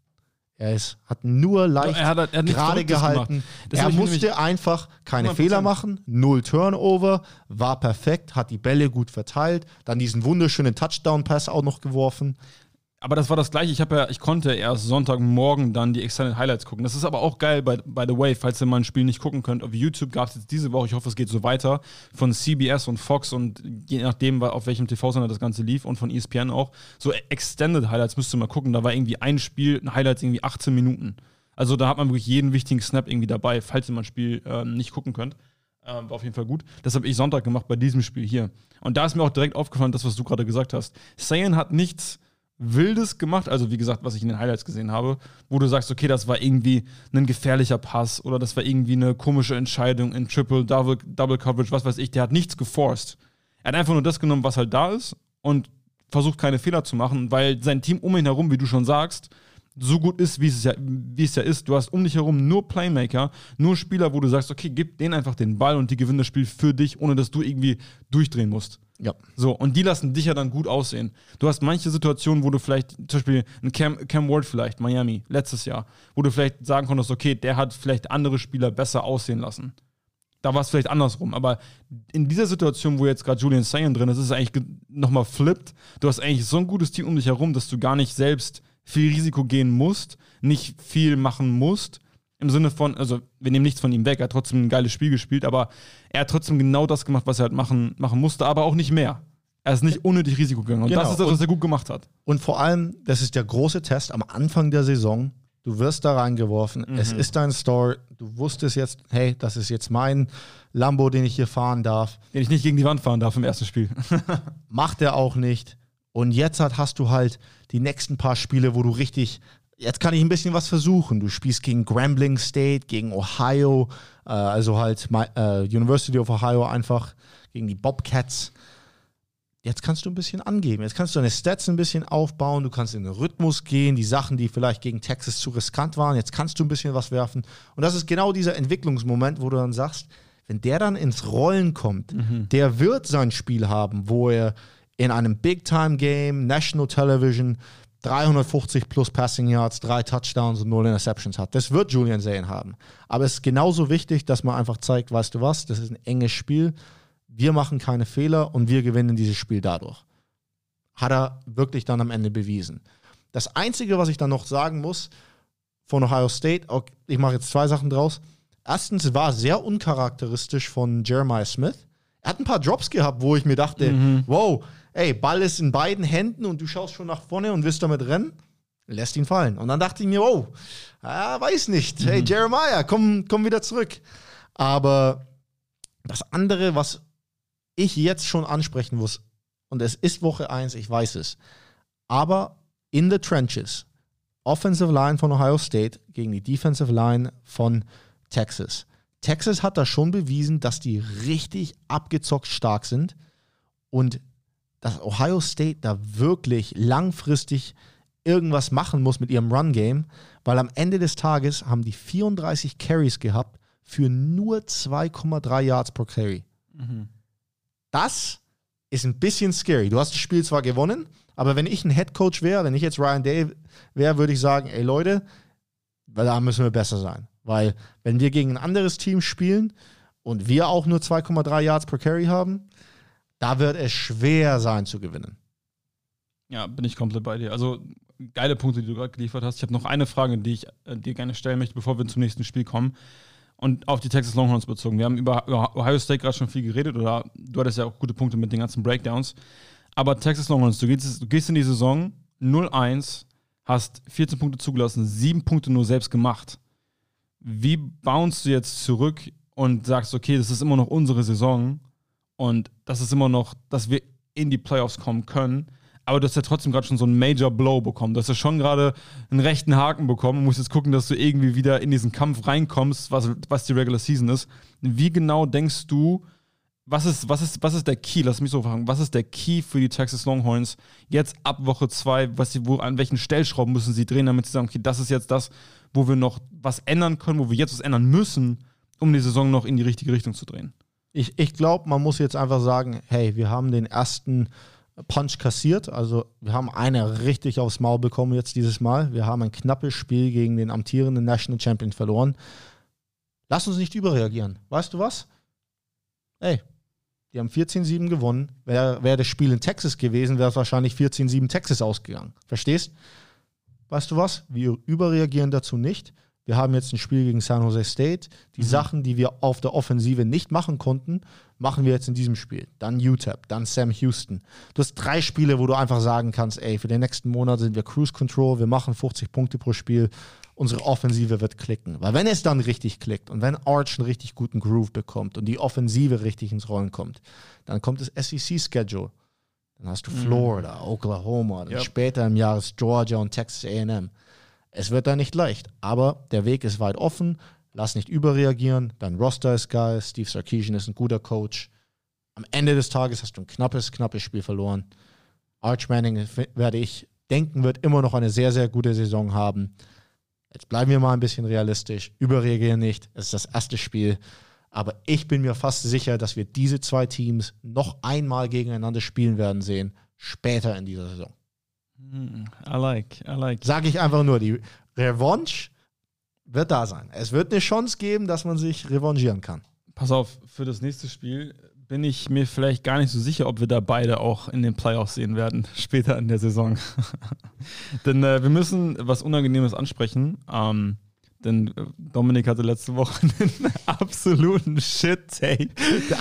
Hat nur leicht gerade gehalten. Er musste einfach keine 100%. Fehler machen, 0 Turnover, war perfekt, hat die Bälle gut verteilt, dann diesen wunderschönen Touchdown-Pass auch noch geworfen. Aber das war das Gleiche. Ich konnte erst Sonntagmorgen dann die Extended Highlights gucken. Das ist aber auch geil, by the way, falls ihr mal ein Spiel nicht gucken könnt. Auf YouTube gab es jetzt diese Woche, ich hoffe, es geht so weiter, von CBS und Fox und je nachdem, auf welchem TV-Sender das Ganze lief und von ESPN auch, so Extended Highlights müsst ihr mal gucken. Da war irgendwie ein Spiel, ein Highlights irgendwie 18 Minuten. Also da hat man wirklich jeden wichtigen Snap irgendwie dabei, falls ihr mal ein Spiel nicht gucken könnt. War auf jeden Fall gut. Das habe ich Sonntag gemacht bei diesem Spiel hier. Und da ist mir auch direkt aufgefallen, das, was du gerade gesagt hast. Sayin hat nichts Wildes gemacht, also wie gesagt, was ich in den Highlights gesehen habe, wo du sagst, okay, das war irgendwie ein gefährlicher Pass oder das war irgendwie eine komische Entscheidung in Triple, Double Coverage, was weiß ich, der hat nichts geforced. Er hat einfach nur das genommen, was halt da ist und versucht keine Fehler zu machen, weil sein Team um ihn herum, wie du schon sagst, so gut ist, wie es ja ist. Du hast um dich herum nur Playmaker, nur Spieler, wo du sagst, okay, gib denen einfach den Ball und die gewinnen das Spiel für dich, ohne dass du irgendwie durchdrehen musst. Ja. So, und die lassen dich ja dann gut aussehen. Du hast manche Situationen, wo du vielleicht, zum Beispiel ein Cam Ward vielleicht, Miami, letztes Jahr, wo du vielleicht sagen konntest, okay, der hat vielleicht andere Spieler besser aussehen lassen. Da war es vielleicht andersrum. Aber in dieser Situation, wo jetzt gerade Julian Sayin drin ist, ist es eigentlich nochmal flippt. Du hast eigentlich so ein gutes Team um dich herum, dass du gar nicht selbst viel Risiko gehen musst, nicht viel machen musst. Im Sinne von, also wir nehmen nichts von ihm weg, er hat trotzdem ein geiles Spiel gespielt, aber er hat trotzdem genau das gemacht, was er halt machen musste, aber auch nicht mehr. Er ist nicht unnötig Risiko gegangen. Und das ist das, was er gut gemacht hat. Und vor allem, das ist der große Test am Anfang der Saison. Du wirst da reingeworfen, es ist dein Store, du wusstest jetzt, hey, das ist jetzt mein Lambo, den ich hier fahren darf. Den ich nicht gegen die Wand fahren darf im ersten Spiel. Macht er auch nicht. Und jetzt hast du halt die nächsten paar Spiele, wo du richtig, jetzt kann ich ein bisschen was versuchen. Du spielst gegen Grambling State, gegen Ohio, also halt University of Ohio einfach, gegen die Bobcats. Jetzt kannst du ein bisschen angeben. Jetzt kannst du deine Stats ein bisschen aufbauen. Du kannst in den Rhythmus gehen. Die Sachen, die vielleicht gegen Texas zu riskant waren, jetzt kannst du ein bisschen was werfen. Und das ist genau dieser Entwicklungsmoment, wo du dann sagst, wenn der dann ins Rollen kommt, der wird sein Spiel haben, wo er in einem Big-Time-Game, National Television, 350 plus Passing Yards, 3 Touchdowns und 0 Interceptions hat. Das wird Julian Sayin haben. Aber es ist genauso wichtig, dass man einfach zeigt, weißt du was, das ist ein enges Spiel. Wir machen keine Fehler und wir gewinnen dieses Spiel dadurch. Hat er wirklich dann am Ende bewiesen. Das Einzige, was ich dann noch sagen muss von Ohio State, okay, ich mache jetzt 2 Sachen draus. Erstens war sehr uncharakteristisch von Jeremiah Smith. Er hat ein paar Drops gehabt, wo ich mir dachte, wow, ey, Ball ist in beiden Händen und du schaust schon nach vorne und willst damit rennen, lässt ihn fallen. Und dann dachte ich mir, oh, weiß nicht. Hey, Jeremiah, komm wieder zurück. Aber das andere, was ich jetzt schon ansprechen muss, und es ist Woche 1, ich weiß es, aber in the trenches, Offensive Line von Ohio State gegen die Defensive Line von Texas. Texas hat da schon bewiesen, dass die richtig abgezockt stark sind und dass Ohio State da wirklich langfristig irgendwas machen muss mit ihrem Run-Game, weil am Ende des Tages haben die 34 Carries gehabt für nur 2,3 Yards pro Carry. Das ist ein bisschen scary. Du hast das Spiel zwar gewonnen, aber wenn ich ein Headcoach wäre, wenn ich jetzt Ryan Day wäre, würde ich sagen, ey Leute, da müssen wir besser sein. Weil wenn wir gegen ein anderes Team spielen und wir auch nur 2,3 Yards per Carry haben, da wird es schwer sein zu gewinnen. Ja, bin ich komplett bei dir. Also geile Punkte, die du gerade geliefert hast. Ich habe noch eine Frage, die ich dir gerne stellen möchte, bevor wir zum nächsten Spiel kommen. und auf die Texas Longhorns bezogen. Wir haben über Ohio State gerade schon viel geredet, oder du hattest ja auch gute Punkte mit den ganzen Breakdowns. Aber Texas Longhorns, du gehst in die Saison 0-1, hast 14 Punkte zugelassen, 7 Punkte nur selbst gemacht. Wie bounce du jetzt zurück und sagst, okay, das ist immer noch unsere Saison und das ist immer noch, dass wir in die Playoffs kommen können, aber du hast ja trotzdem gerade schon so einen Major Blow bekommen. Du hast ja schon gerade einen rechten Haken bekommen und musst jetzt gucken, dass du irgendwie wieder in diesen Kampf reinkommst, was die Regular Season ist. Wie genau denkst du, was ist der Key? Lass mich so fragen. Was ist der Key für die Texas Longhorns jetzt ab Woche 2? An welchen Stellschrauben müssen sie drehen, damit sie sagen, okay, das ist jetzt das, wo wir noch was ändern können, wo wir jetzt was ändern müssen, um die Saison noch in die richtige Richtung zu drehen? Ich glaube, man muss jetzt einfach sagen, hey, wir haben den ersten Punch kassiert. Also wir haben eine richtig aufs Maul bekommen jetzt dieses Mal. Wir haben ein knappes Spiel gegen den amtierenden National Champion verloren. Lass uns nicht überreagieren. Weißt du was? Ey, die haben 14-7 gewonnen. Wäre das Spiel in Texas gewesen, wäre es wahrscheinlich 14-7 Texas ausgegangen. Verstehst? Weißt du was? Wir überreagieren dazu nicht. Wir haben jetzt ein Spiel gegen San Jose State. Die Sachen, die wir auf der Offensive nicht machen konnten, machen wir jetzt in diesem Spiel. Dann UTEP, dann Sam Houston. Du hast 3 Spiele, wo du einfach sagen kannst, ey, für den nächsten Monat sind wir Cruise Control, wir machen 50 Punkte pro Spiel, unsere Offensive wird klicken. Weil wenn es dann richtig klickt und wenn Arch einen richtig guten Groove bekommt und die Offensive richtig ins Rollen kommt, dann kommt das SEC-Schedule. Dann hast du Florida, Oklahoma, dann später im Jahr ist Georgia und Texas A&M. Es wird da nicht leicht, aber der Weg ist weit offen. Lass nicht überreagieren. Dein Roster ist geil. Steve Sarkisian ist ein guter Coach. Am Ende des Tages hast du ein knappes Spiel verloren. Arch Manning, werde ich denken, wird immer noch eine sehr, sehr gute Saison haben. Jetzt bleiben wir mal ein bisschen realistisch. Überreagieren nicht. Es ist das erste Spiel. Aber ich bin mir fast sicher, dass wir diese 2 Teams noch einmal gegeneinander spielen werden sehen, später in dieser Saison. I like. Sage ich einfach nur, die Revanche wird da sein. Es wird eine Chance geben, dass man sich revanchieren kann. Pass auf, für das nächste Spiel bin ich mir vielleicht gar nicht so sicher, ob wir da beide auch in den Playoffs sehen werden, später in der Saison. Denn wir müssen was Unangenehmes ansprechen. Denn Dominik hatte letzte Woche einen absoluten Shit-Take.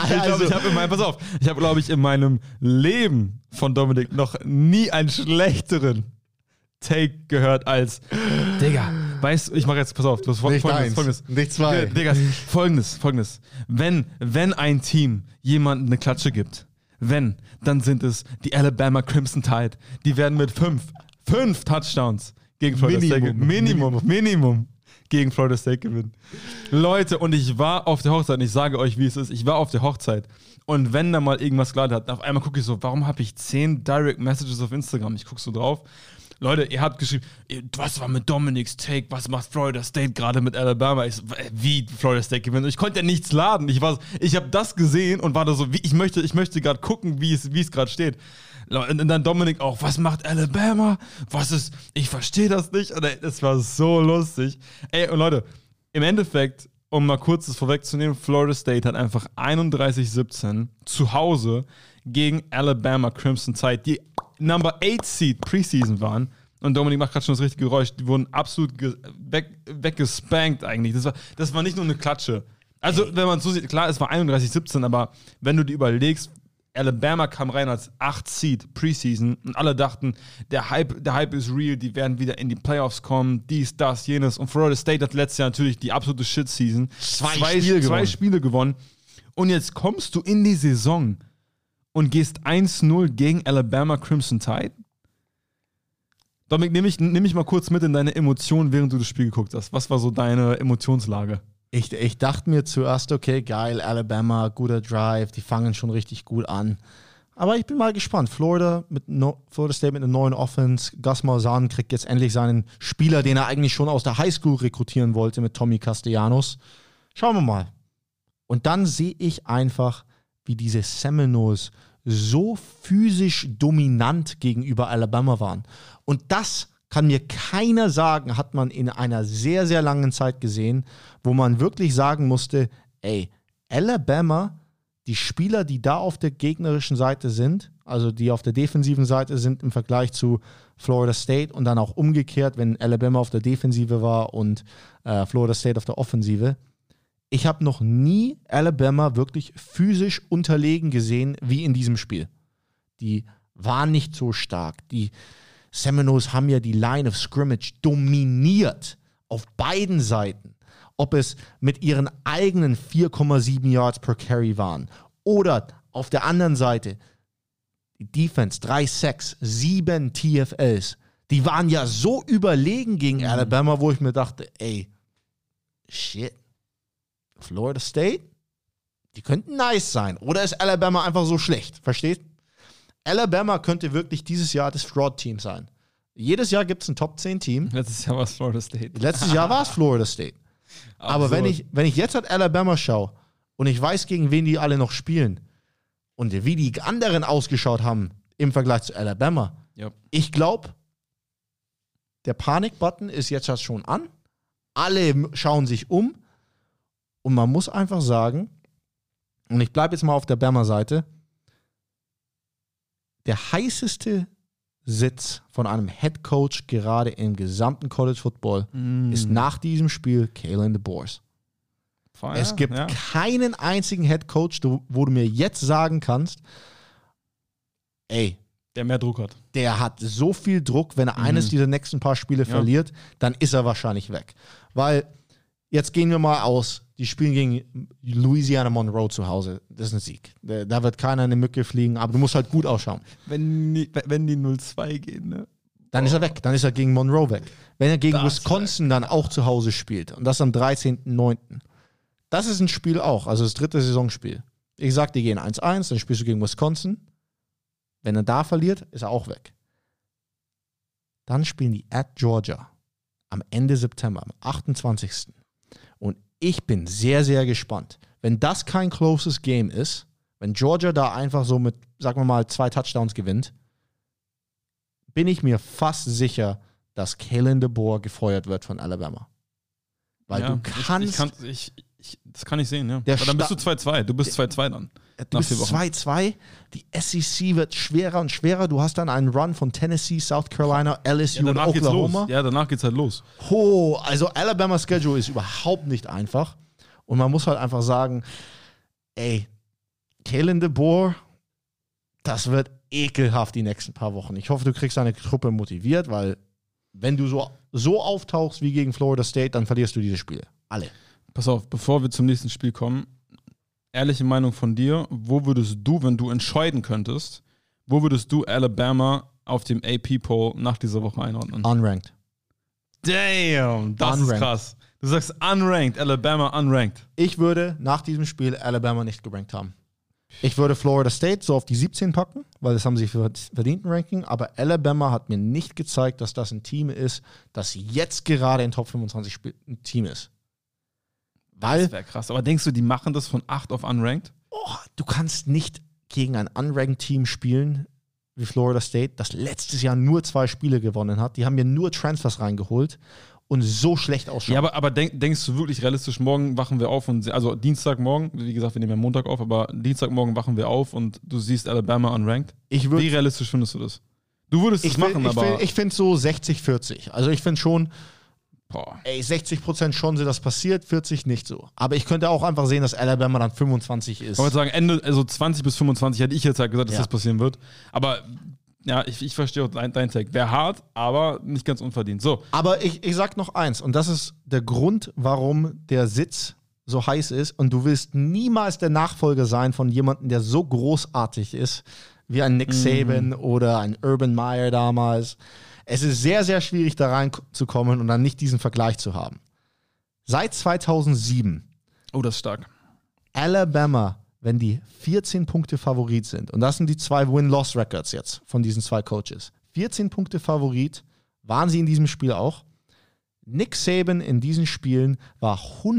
Ich habe, glaube ich, in meinem Leben von Dominik noch nie einen schlechteren Take gehört als, Digga, weißt du, ich mache jetzt, pass auf, du hast folgendes. Nicht 2. Digga, folgendes. Wenn ein Team jemandem eine Klatsche gibt, dann sind es die Alabama Crimson Tide. Die werden mit 5 Touchdowns gegen Florida State Minimum gegen Florida State gewinnen. Leute, und ich war auf der Hochzeit, und ich sage euch, wie es ist, ich war auf der Hochzeit, und wenn da mal irgendwas geladen hat, auf einmal gucke ich so, warum habe ich 10 Direct Messages auf Instagram? Ich gucke so drauf. Leute, ihr habt geschrieben, was war mit Dominiks Take, was macht Florida State gerade mit Alabama? Ich so, wie Florida State gewinnt? Ich konnte ja nichts laden. Ich habe das gesehen und war da so, ich möchte gerade gucken, wie es gerade steht. Und dann Dominik auch, was macht Alabama? Ich verstehe das nicht. Und es war so lustig. Ey, und Leute, im Endeffekt, um mal kurz das vorwegzunehmen, Florida State hat einfach 31-17 zu Hause gegen Alabama Crimson Tide, die Number 8 Seed Preseason waren. Und Dominik macht gerade schon das richtige Geräusch. Die wurden absolut weggespankt eigentlich. Das war nicht nur eine Klatsche. Also, wenn man so sieht, klar, es war 31-17, aber wenn du dir überlegst, Alabama kam rein als 8 Seed Preseason und alle dachten, der Hype ist real, die werden wieder in die Playoffs kommen, dies, das, jenes. Und Florida State hat letztes Jahr natürlich die absolute Shit-Season. Zwei Spiele gewonnen. Und jetzt kommst du in die Saison und gehst 1-0 gegen Alabama Crimson Tide. Dominik, nimm mich mal kurz mit in deine Emotionen, während du das Spiel geguckt hast. Was war so deine Emotionslage? Ich dachte mir zuerst, okay, geil, Alabama, guter Drive, die fangen schon richtig gut an. Aber ich bin mal gespannt. Florida State mit einer neuen Offense. Gus Malzahn kriegt jetzt endlich seinen Spieler, den er eigentlich schon aus der Highschool rekrutieren wollte, mit Tommy Castellanos. Schauen wir mal. Und dann sehe ich einfach, wie diese Seminoles so physisch dominant gegenüber Alabama waren. Und das kann mir keiner sagen, hat man in einer sehr, sehr langen Zeit gesehen, wo man wirklich sagen musste, ey, Alabama, die Spieler, die da auf der gegnerischen Seite sind, also die auf der defensiven Seite sind im Vergleich zu Florida State und dann auch umgekehrt, wenn Alabama auf der Defensive war und Florida State auf der Offensive, Ich habe noch nie Alabama wirklich physisch unterlegen gesehen wie in diesem Spiel. Die waren nicht so stark. Die Seminoles haben ja die Line of Scrimmage dominiert auf beiden Seiten. Ob es mit ihren eigenen 4,7 Yards per Carry waren oder auf der anderen Seite die Defense, 3 Sacks, 7 TFLs. Die waren ja so überlegen gegen Alabama, wo ich mir dachte, ey, shit, Florida State, die könnten nice sein. Oder ist Alabama einfach so schlecht? Versteht? Alabama könnte wirklich dieses Jahr das Fraud-Team sein. Jedes Jahr gibt es ein Top-10-Team. Letztes Jahr war es Florida State. Letztes Jahr war es Florida State. Aber wenn ich jetzt an Alabama schaue und ich weiß, gegen wen die alle noch spielen und wie die anderen ausgeschaut haben im Vergleich zu Alabama, ich glaube, der Panik-Button ist jetzt schon an. Alle schauen sich um. Und man muss einfach sagen, und ich bleibe jetzt mal auf der Bama-Seite, der heißeste Sitz von einem Head Coach gerade im gesamten College Football ist nach diesem Spiel Kalen DeBoer. Es gibt keinen einzigen Head Coach, wo du mir jetzt sagen kannst, ey, der mehr Druck hat. Der hat so viel Druck, wenn er eines dieser nächsten paar Spiele verliert, dann ist er wahrscheinlich weg. Weil, jetzt gehen wir mal aus, die spielen gegen Louisiana Monroe zu Hause. Das ist ein Sieg. Da wird keiner in eine Mücke fliegen, aber du musst halt gut ausschauen. Wenn die 0-2 gehen, ne? Dann ist er weg. Dann ist er gegen Monroe weg. Wenn er gegen Wisconsin dann auch zu Hause spielt, und das am 13.09., das ist ein Spiel auch, also das 3. Saisonspiel. Ich sag, die gehen 1-1, dann spielst du gegen Wisconsin. Wenn er da verliert, ist er auch weg. Dann spielen die at Georgia am Ende September, am 28. Und ich bin sehr, sehr gespannt. Wenn das kein closes Game ist, wenn Georgia da einfach so mit, sagen wir mal, 2 Touchdowns gewinnt, bin ich mir fast sicher, dass Kalen DeBoer gefeuert wird von Alabama. Weil du kannst... das kann ich sehen, ja. Aber dann bist du 2-2. Du bist 2-2 dann. Du bist 2-2. Die SEC wird schwerer und schwerer. Du hast dann einen Run von Tennessee, South Carolina, LSU und Oklahoma. Danach geht's halt los. Also Alabama's Schedule ist überhaupt nicht einfach. Und man muss halt einfach sagen, ey, Kalen DeBoer, das wird ekelhaft die nächsten paar Wochen. Ich hoffe, du kriegst deine Truppe motiviert, weil wenn du so auftauchst wie gegen Florida State, dann verlierst du diese Spiele. Alle. Pass auf, bevor wir zum nächsten Spiel kommen, ehrliche Meinung von dir, wo würdest du, wenn du entscheiden könntest, wo würdest du Alabama auf dem AP-Poll nach dieser Woche einordnen? Unranked. Damn, das ist krass. Du sagst unranked, Alabama unranked. Ich würde nach diesem Spiel Alabama nicht gerankt haben. Ich würde Florida State so auf die 17 packen, weil das haben sie verdient ein Ranking, aber Alabama hat mir nicht gezeigt, dass das ein Team ist, das jetzt gerade in Top 25 ein Team ist. Das wäre krass. Aber denkst du, die machen das von 8 auf unranked? Du kannst nicht gegen ein unranked Team spielen wie Florida State, das letztes Jahr nur 2 Spiele gewonnen hat. Die haben mir nur Transfers reingeholt und so schlecht ausschaut. Ja, aber denkst du wirklich realistisch, morgen wachen wir auf und also Dienstagmorgen, wie gesagt, wir nehmen ja Montag auf, aber Dienstagmorgen wachen wir auf und du siehst Alabama unranked? Wie realistisch findest du das? Du würdest es machen, aber... Ich finde so 60-40. Also ich finde schon... 60% Chance, dass passiert, 40 nicht so. Aber ich könnte auch einfach sehen, dass Alabama dann 25 ist. Ich wollte sagen, Ende, also 20 bis 25 hätte ich jetzt halt gesagt, dass das passieren wird. Aber ja, ich verstehe auch dein Take. Wäre hart, aber nicht ganz unverdient. So. Aber ich sag noch eins, und das ist der Grund, warum der Sitz so heiß ist. Und du willst niemals der Nachfolger sein von jemandem, der so großartig ist, wie ein Nick Saban oder ein Urban Meyer damals. Es ist sehr, sehr schwierig, da reinzukommen und dann nicht diesen Vergleich zu haben. Seit 2007. Oh, das ist stark. Alabama, wenn die 14 Punkte Favorit sind, und das sind die 2 Win-Loss-Records jetzt von diesen 2 Coaches. 14 Punkte Favorit waren sie in diesem Spiel auch. Nick Saban in diesen Spielen war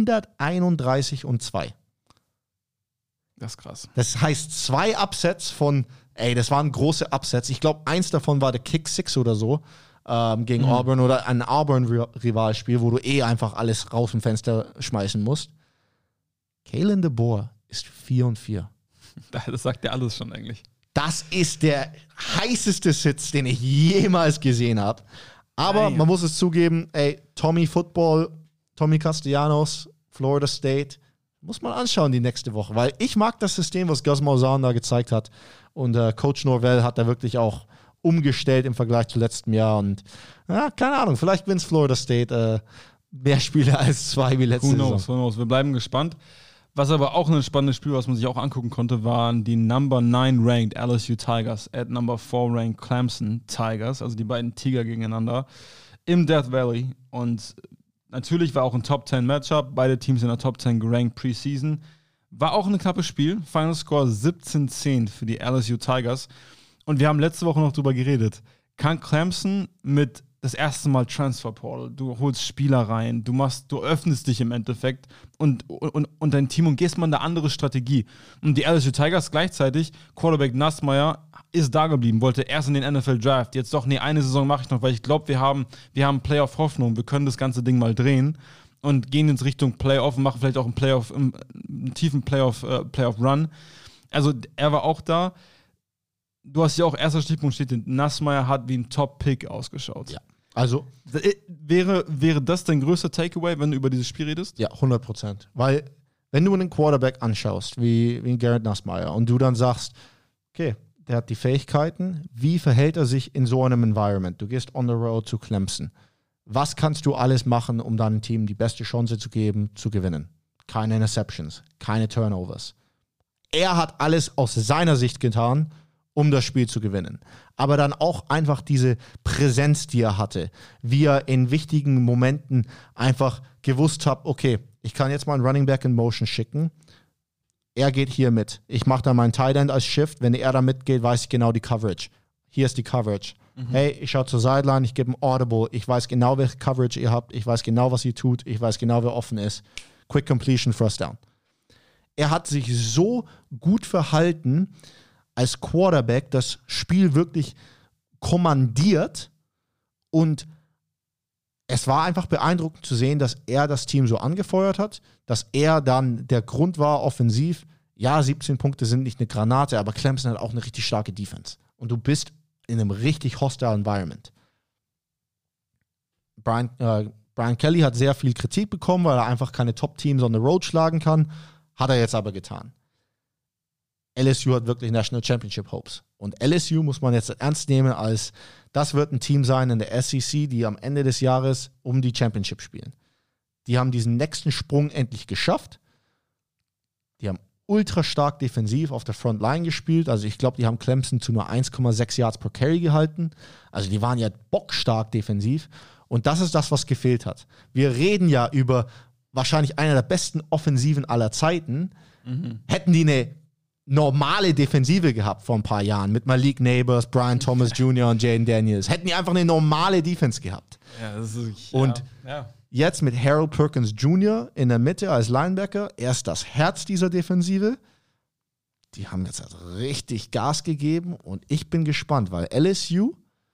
131-2. Das ist krass. Das heißt, 2 Upsets von, das waren große Upsets. Ich glaube, eins davon war der Kick 6 oder so gegen Auburn oder ein Auburn-Rivalspiel, wo du einfach alles raus im Fenster schmeißen musst. Kalen DeBoer ist 4-4. Das sagt ja alles schon eigentlich. Das ist der heißeste Sitz, den ich jemals gesehen habe. Aber man muss es zugeben, Tommy Castellanos, Florida State, Muss man anschauen die nächste Woche, weil ich mag das System, was Gus Malzahn da gezeigt hat. Und Coach Norvell hat da wirklich auch umgestellt im Vergleich zu letztem Jahr. Und ja, keine Ahnung, vielleicht gewinnt Florida State mehr Spiele als 2 wie letzte Saison. Who knows? Wir bleiben gespannt. Was aber auch ein spannendes Spiel, was man sich auch angucken konnte, waren die Number 9 ranked LSU Tigers at Number 4 ranked Clemson Tigers, also die beiden Tiger gegeneinander im Death Valley. Und natürlich war auch ein Top 10 Matchup, beide Teams in der Top 10 gerankt Preseason. War auch ein knappes Spiel, Final Score 17-10 für die LSU Tigers. Und wir haben letzte Woche noch drüber geredet. Kann Clemson mit das erste Mal Transfer Portal, du holst Spieler rein, du öffnest dich im Endeffekt und dein Team und gehst mal eine andere Strategie. Und die LSU Tigers gleichzeitig, Quarterback Nussmeier ist da geblieben, wollte erst in den NFL Draft, jetzt doch, eine Saison mache ich noch, weil ich glaube, wir haben Playoff-Hoffnung, wir können das ganze Ding mal drehen und gehen in Richtung Playoff und machen vielleicht auch einen tiefen Playoff-Run. Also er war auch da. Du hast ja auch, erster Stichpunkt steht, Nussmeier hat wie ein Top-Pick ausgeschaut. Ja. Also wäre das dein größter Takeaway, wenn du über dieses Spiel redest? Ja, 100%. Weil, wenn du einen Quarterback anschaust, wie Garrett Nussmeier, und du dann sagst, okay, der hat die Fähigkeiten, wie verhält er sich in so einem Environment? Du gehst on the road zu Clemson. Was kannst du alles machen, um deinem Team die beste Chance zu geben, zu gewinnen? Keine Interceptions, keine Turnovers. Er hat alles aus seiner Sicht getan, um das Spiel zu gewinnen. Aber dann auch einfach diese Präsenz, die er hatte, wie er in wichtigen Momenten einfach gewusst hat, okay, ich kann jetzt mal einen Running Back in Motion schicken, er geht hier mit. Ich mache dann meinen Tight End als Shift, wenn er da mitgeht, weiß ich genau die Coverage. Hier ist die Coverage. Hey, ich schaue zur Sideline, ich gebe ein Audible, ich weiß genau, welche Coverage ihr habt, ich weiß genau, was ihr tut, ich weiß genau, wer offen ist. Quick Completion, First Down. Er hat sich so gut verhalten, als Quarterback das Spiel wirklich kommandiert, und es war einfach beeindruckend zu sehen, dass er das Team so angefeuert hat, dass er dann der Grund war offensiv. Ja, 17 Punkte sind nicht eine Granate, aber Clemson hat auch eine richtig starke Defense. Und du bist in einem richtig hostile Environment. Brian Kelly hat sehr viel Kritik bekommen, weil er einfach keine Top-Teams on the road schlagen kann. Hat er jetzt aber getan. LSU hat wirklich National Championship Hopes. Und LSU muss man jetzt ernst nehmen, als das wird ein Team sein in der SEC, die am Ende des Jahres um die Championship spielen. Die haben diesen nächsten Sprung endlich geschafft. Die haben ultra stark defensiv auf der Frontline gespielt. Also ich glaube, die haben Clemson zu nur 1,6 Yards per Carry gehalten. Also die waren ja bockstark defensiv. Und das ist das, was gefehlt hat. Wir reden ja über wahrscheinlich einer der besten Offensiven aller Zeiten. Hätten die eine normale Defensive gehabt vor ein paar Jahren mit Malik Neighbors, Brian Thomas Jr. und Jaden Daniels. Hätten die einfach eine normale Defense gehabt. Ja, das ist wirklich, und jetzt mit Harold Perkins Jr. in der Mitte als Linebacker, er ist das Herz dieser Defensive. Die haben jetzt also richtig Gas gegeben und ich bin gespannt, weil LSU,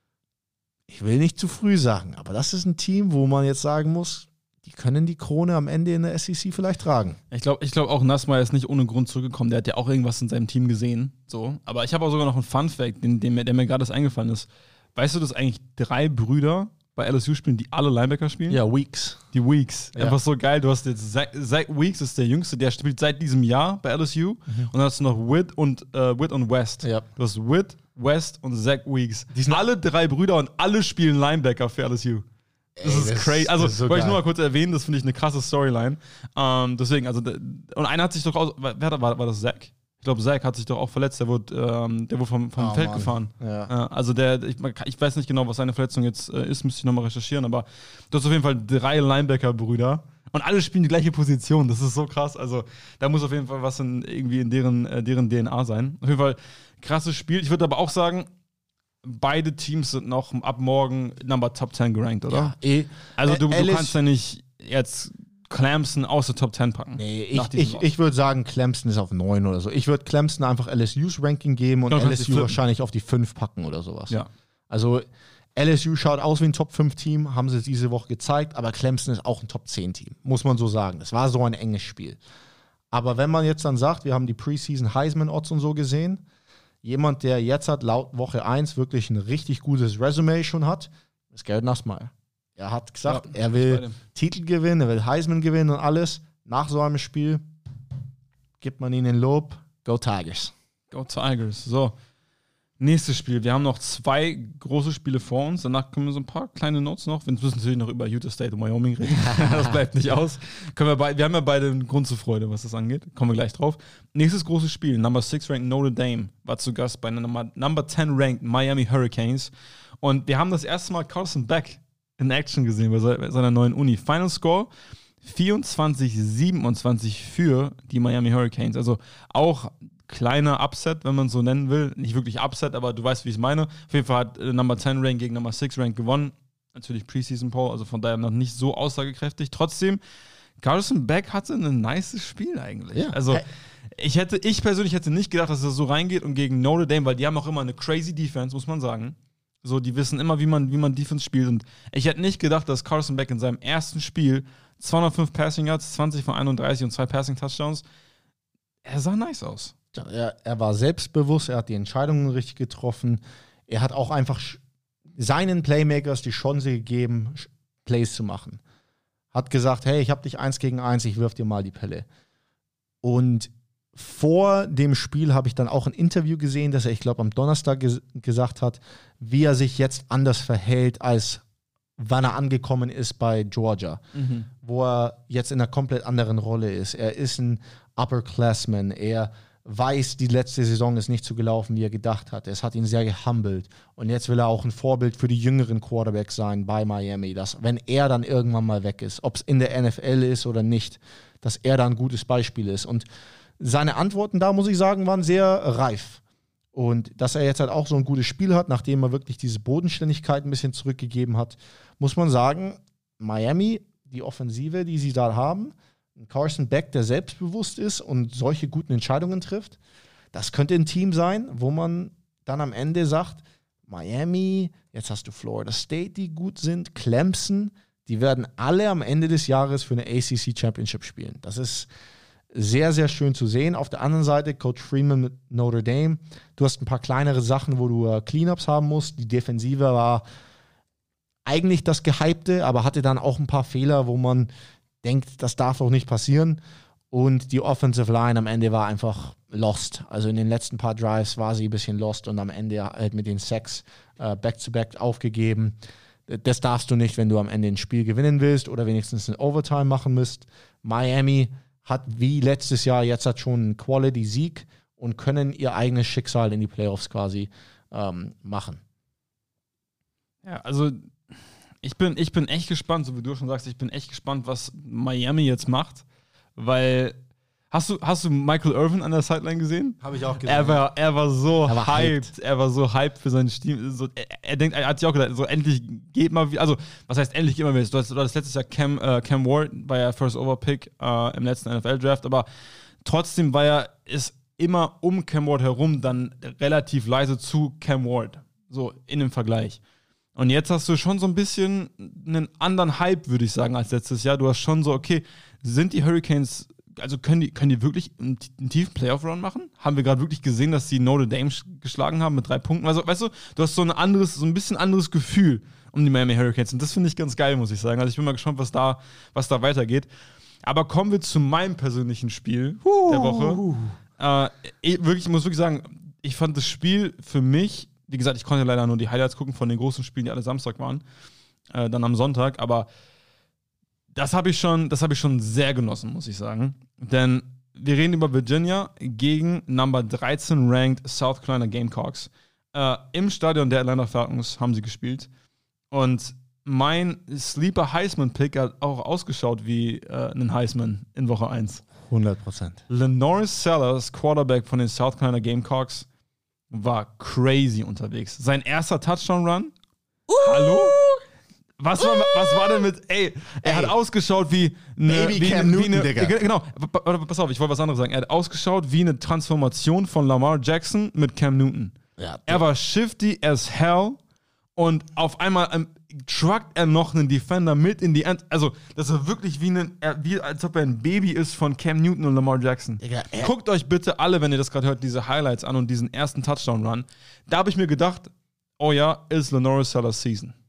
ich will nicht zu früh sagen, aber das ist ein Team, wo man jetzt sagen muss, die können die Krone am Ende in der SEC vielleicht tragen. Ich glaub auch, Nussmeier ist nicht ohne Grund zurückgekommen. Der hat ja auch irgendwas in seinem Team gesehen. So. Aber ich habe auch sogar noch einen Fun-Fact, der mir gerade erst eingefallen ist. Weißt du, dass eigentlich 3 Brüder bei LSU spielen, die alle Linebacker spielen? Ja, Weeks. Die Weeks. Ja. Einfach so geil. Du hast jetzt Zach Weeks ist der Jüngste, der spielt seit diesem Jahr bei LSU. Und dann hast du noch Witt und West. Ja. Du hast Witt, West und Zach Weeks. Die sind alle 3 Brüder und alle spielen Linebacker für LSU. Das ist crazy. Also, so wollte ich nur mal kurz erwähnen, das finde ich eine krasse Storyline. Deswegen, also, und einer hat sich doch war das Zach? Ich glaube, Zach hat sich doch auch verletzt, der wurde vom Feld gefahren. Ja. Also ich weiß nicht genau, was seine Verletzung jetzt ist, müsste ich nochmal recherchieren, aber du hast auf jeden Fall 3 Linebacker-Brüder und alle spielen die gleiche Position. Das ist so krass. Also, da muss auf jeden Fall was irgendwie in deren DNA sein. Auf jeden Fall krasses Spiel. Ich würde aber auch sagen, beide Teams sind noch ab morgen Top 10 gerankt, oder? Ja, also du kannst ja nicht jetzt Clemson aus der Top 10 packen. Nee, ich würde sagen, Clemson ist auf 9 oder so. Ich würde Clemson einfach LSU's Ranking geben und LSU wahrscheinlich auf die 5 packen oder sowas. Ja. Also LSU schaut aus wie ein Top 5 Team, haben sie diese Woche gezeigt, aber Clemson ist auch ein Top 10 Team, muss man so sagen. Es war so ein enges Spiel. Aber wenn man jetzt dann sagt, wir haben die Preseason Heisman-Odds und so gesehen, jemand, der jetzt laut Woche 1 wirklich ein richtig gutes Resümee schon hat, ist Garrett Nussmeier. Er hat gesagt, er will Titel gewinnen, er will Heisman gewinnen und alles. Nach so einem Spiel gibt man ihnen Lob. Go Tigers. Go Tigers. So. Nächstes Spiel. Wir haben noch 2 große Spiele vor uns. Danach können wir so ein paar kleine Notes noch. Wir müssen natürlich noch über Utah State und Wyoming reden. Das bleibt nicht aus. Wir haben ja beide einen Grund zur Freude, was das angeht. Kommen wir gleich drauf. Nächstes großes Spiel. Number 6 Ranked Notre Dame war zu Gast bei Number 10 Ranked Miami Hurricanes. Und wir haben das erste Mal Carson Beck in Action gesehen bei seiner neuen Uni. Final Score 24-27 für die Miami Hurricanes. Also auch kleiner Upset, wenn man es so nennen will. Nicht wirklich Upset, aber du weißt, wie ich es meine. Auf jeden Fall hat Number 10 Rank gegen Number 6 Rank gewonnen. Natürlich Preseason Poll, also von daher noch nicht so aussagekräftig. Trotzdem, Carson Beck hatte ein nices Spiel eigentlich. Ja. Also ich persönlich hätte nicht gedacht, dass er so reingeht und gegen Notre Dame, weil die haben auch immer eine crazy Defense, muss man sagen. So, die wissen immer, wie man Defense spielt. Und ich hätte nicht gedacht, dass Carson Beck in seinem ersten Spiel 205 Passing Yards, 20 von 31 und 2 Passing Touchdowns. Er sah nice aus. Er war selbstbewusst, er hat die Entscheidungen richtig getroffen. Er hat auch einfach seinen Playmakers die Chance gegeben, Plays zu machen. Hat gesagt, hey, ich habe dich 1 gegen 1, ich wirf dir mal die Pelle. Und vor dem Spiel habe ich dann auch ein Interview gesehen, dass er, ich glaube, am Donnerstag gesagt hat, wie er sich jetzt anders verhält, als wann er angekommen ist bei Georgia, wo er jetzt in einer komplett anderen Rolle ist. Er ist ein Upperclassman, er weiß, die letzte Saison ist nicht so gelaufen, wie er gedacht hat. Es hat ihn sehr gehumbelt. Und jetzt will er auch ein Vorbild für die jüngeren Quarterbacks sein bei Miami, dass, wenn er dann irgendwann mal weg ist, ob es in der NFL ist oder nicht, dass er da ein gutes Beispiel ist. Und seine Antworten da, muss ich sagen, waren sehr reif. Und dass er jetzt halt auch so ein gutes Spiel hat, nachdem er wirklich diese Bodenständigkeit ein bisschen zurückgegeben hat, muss man sagen, Miami, die Offensive, die sie da haben, Carson Beck, der selbstbewusst ist und solche guten Entscheidungen trifft, das könnte ein Team sein, wo man dann am Ende sagt, Miami, jetzt hast du Florida State, die gut sind, Clemson, die werden alle am Ende des Jahres für eine ACC Championship spielen. Das ist sehr, sehr schön zu sehen. Auf der anderen Seite, Coach Freeman mit Notre Dame, du hast ein paar kleinere Sachen, wo du Cleanups haben musst. Die Defensive war eigentlich das Gehypte, aber hatte dann auch ein paar Fehler, wo man denkt, das darf auch nicht passieren. Und die Offensive Line am Ende war einfach lost. Also in den letzten paar Drives war sie ein bisschen lost und am Ende halt mit den Sacks back-to-back aufgegeben. Das darfst du nicht, wenn du am Ende ein Spiel gewinnen willst oder wenigstens ein Overtime machen müsst. Miami hat wie letztes Jahr jetzt hat schon einen Quality-Sieg und können ihr eigenes Schicksal in die Playoffs quasi machen. Ja, also ich bin echt gespannt, so wie du schon sagst, ich bin echt gespannt, was Miami jetzt macht, weil hast du Michael Irvin an der Sideline gesehen? Habe ich auch gesehen. Er war so hyped. Er war so hyped für sein Team. So, er hat sich auch gedacht, so endlich geht mal wieder, also was heißt endlich geht mal wieder? Du hast letztes Jahr Cam Ward, war ja First Over-Pick im letzten NFL-Draft, aber trotzdem ist immer um Cam Ward herum dann relativ leise zu Cam Ward, so in dem Vergleich. Und jetzt hast du schon so ein bisschen einen anderen Hype, würde ich sagen, als letztes Jahr. Du hast schon so, okay, sind die Hurricanes, also können die wirklich einen tiefen Playoff-Run machen? Haben wir gerade wirklich gesehen, dass die Notre Dame geschlagen haben mit 3 Punkten? Also, weißt du hast so ein bisschen anderes Gefühl um die Miami Hurricanes. Und das finde ich ganz geil, muss ich sagen. Also ich bin mal gespannt, was da weitergeht. Aber kommen wir zu meinem persönlichen Spiel der Woche. Ich muss wirklich sagen, ich fand das Spiel für mich, wie gesagt, ich konnte leider nur die Highlights gucken von den großen Spielen, die alle Samstag waren, dann am Sonntag, aber das habe ich schon sehr genossen, muss ich sagen. Denn wir reden über Virginia gegen Number 13 ranked South Carolina Gamecocks. Im Stadion der Atlanta Falcons haben sie gespielt. Und mein Sleeper Heisman-Pick hat auch ausgeschaut wie ein Heisman in Woche 1. 100%. Lenoris Sellers, Quarterback von den South Carolina Gamecocks, war crazy unterwegs. Sein erster Touchdown-Run. Hallo? Was war denn mit, er hat ausgeschaut wie eine, Baby Cam Newton, Digga. Genau, pass auf, ich wollte was anderes sagen. Er hat ausgeschaut wie eine Transformation von Lamar Jackson mit Cam Newton. Ja, er war shifty as hell und auf einmal truckt er noch einen Defender mit in die End. Also, das war wirklich wie als ob er ein Baby ist von Cam Newton und Lamar Jackson. Digga, guckt euch bitte alle, wenn ihr das gerade hört, diese Highlights an und diesen ersten Touchdown-Run. Da habe ich mir gedacht, oh ja, ist Lenoris Sellers Season.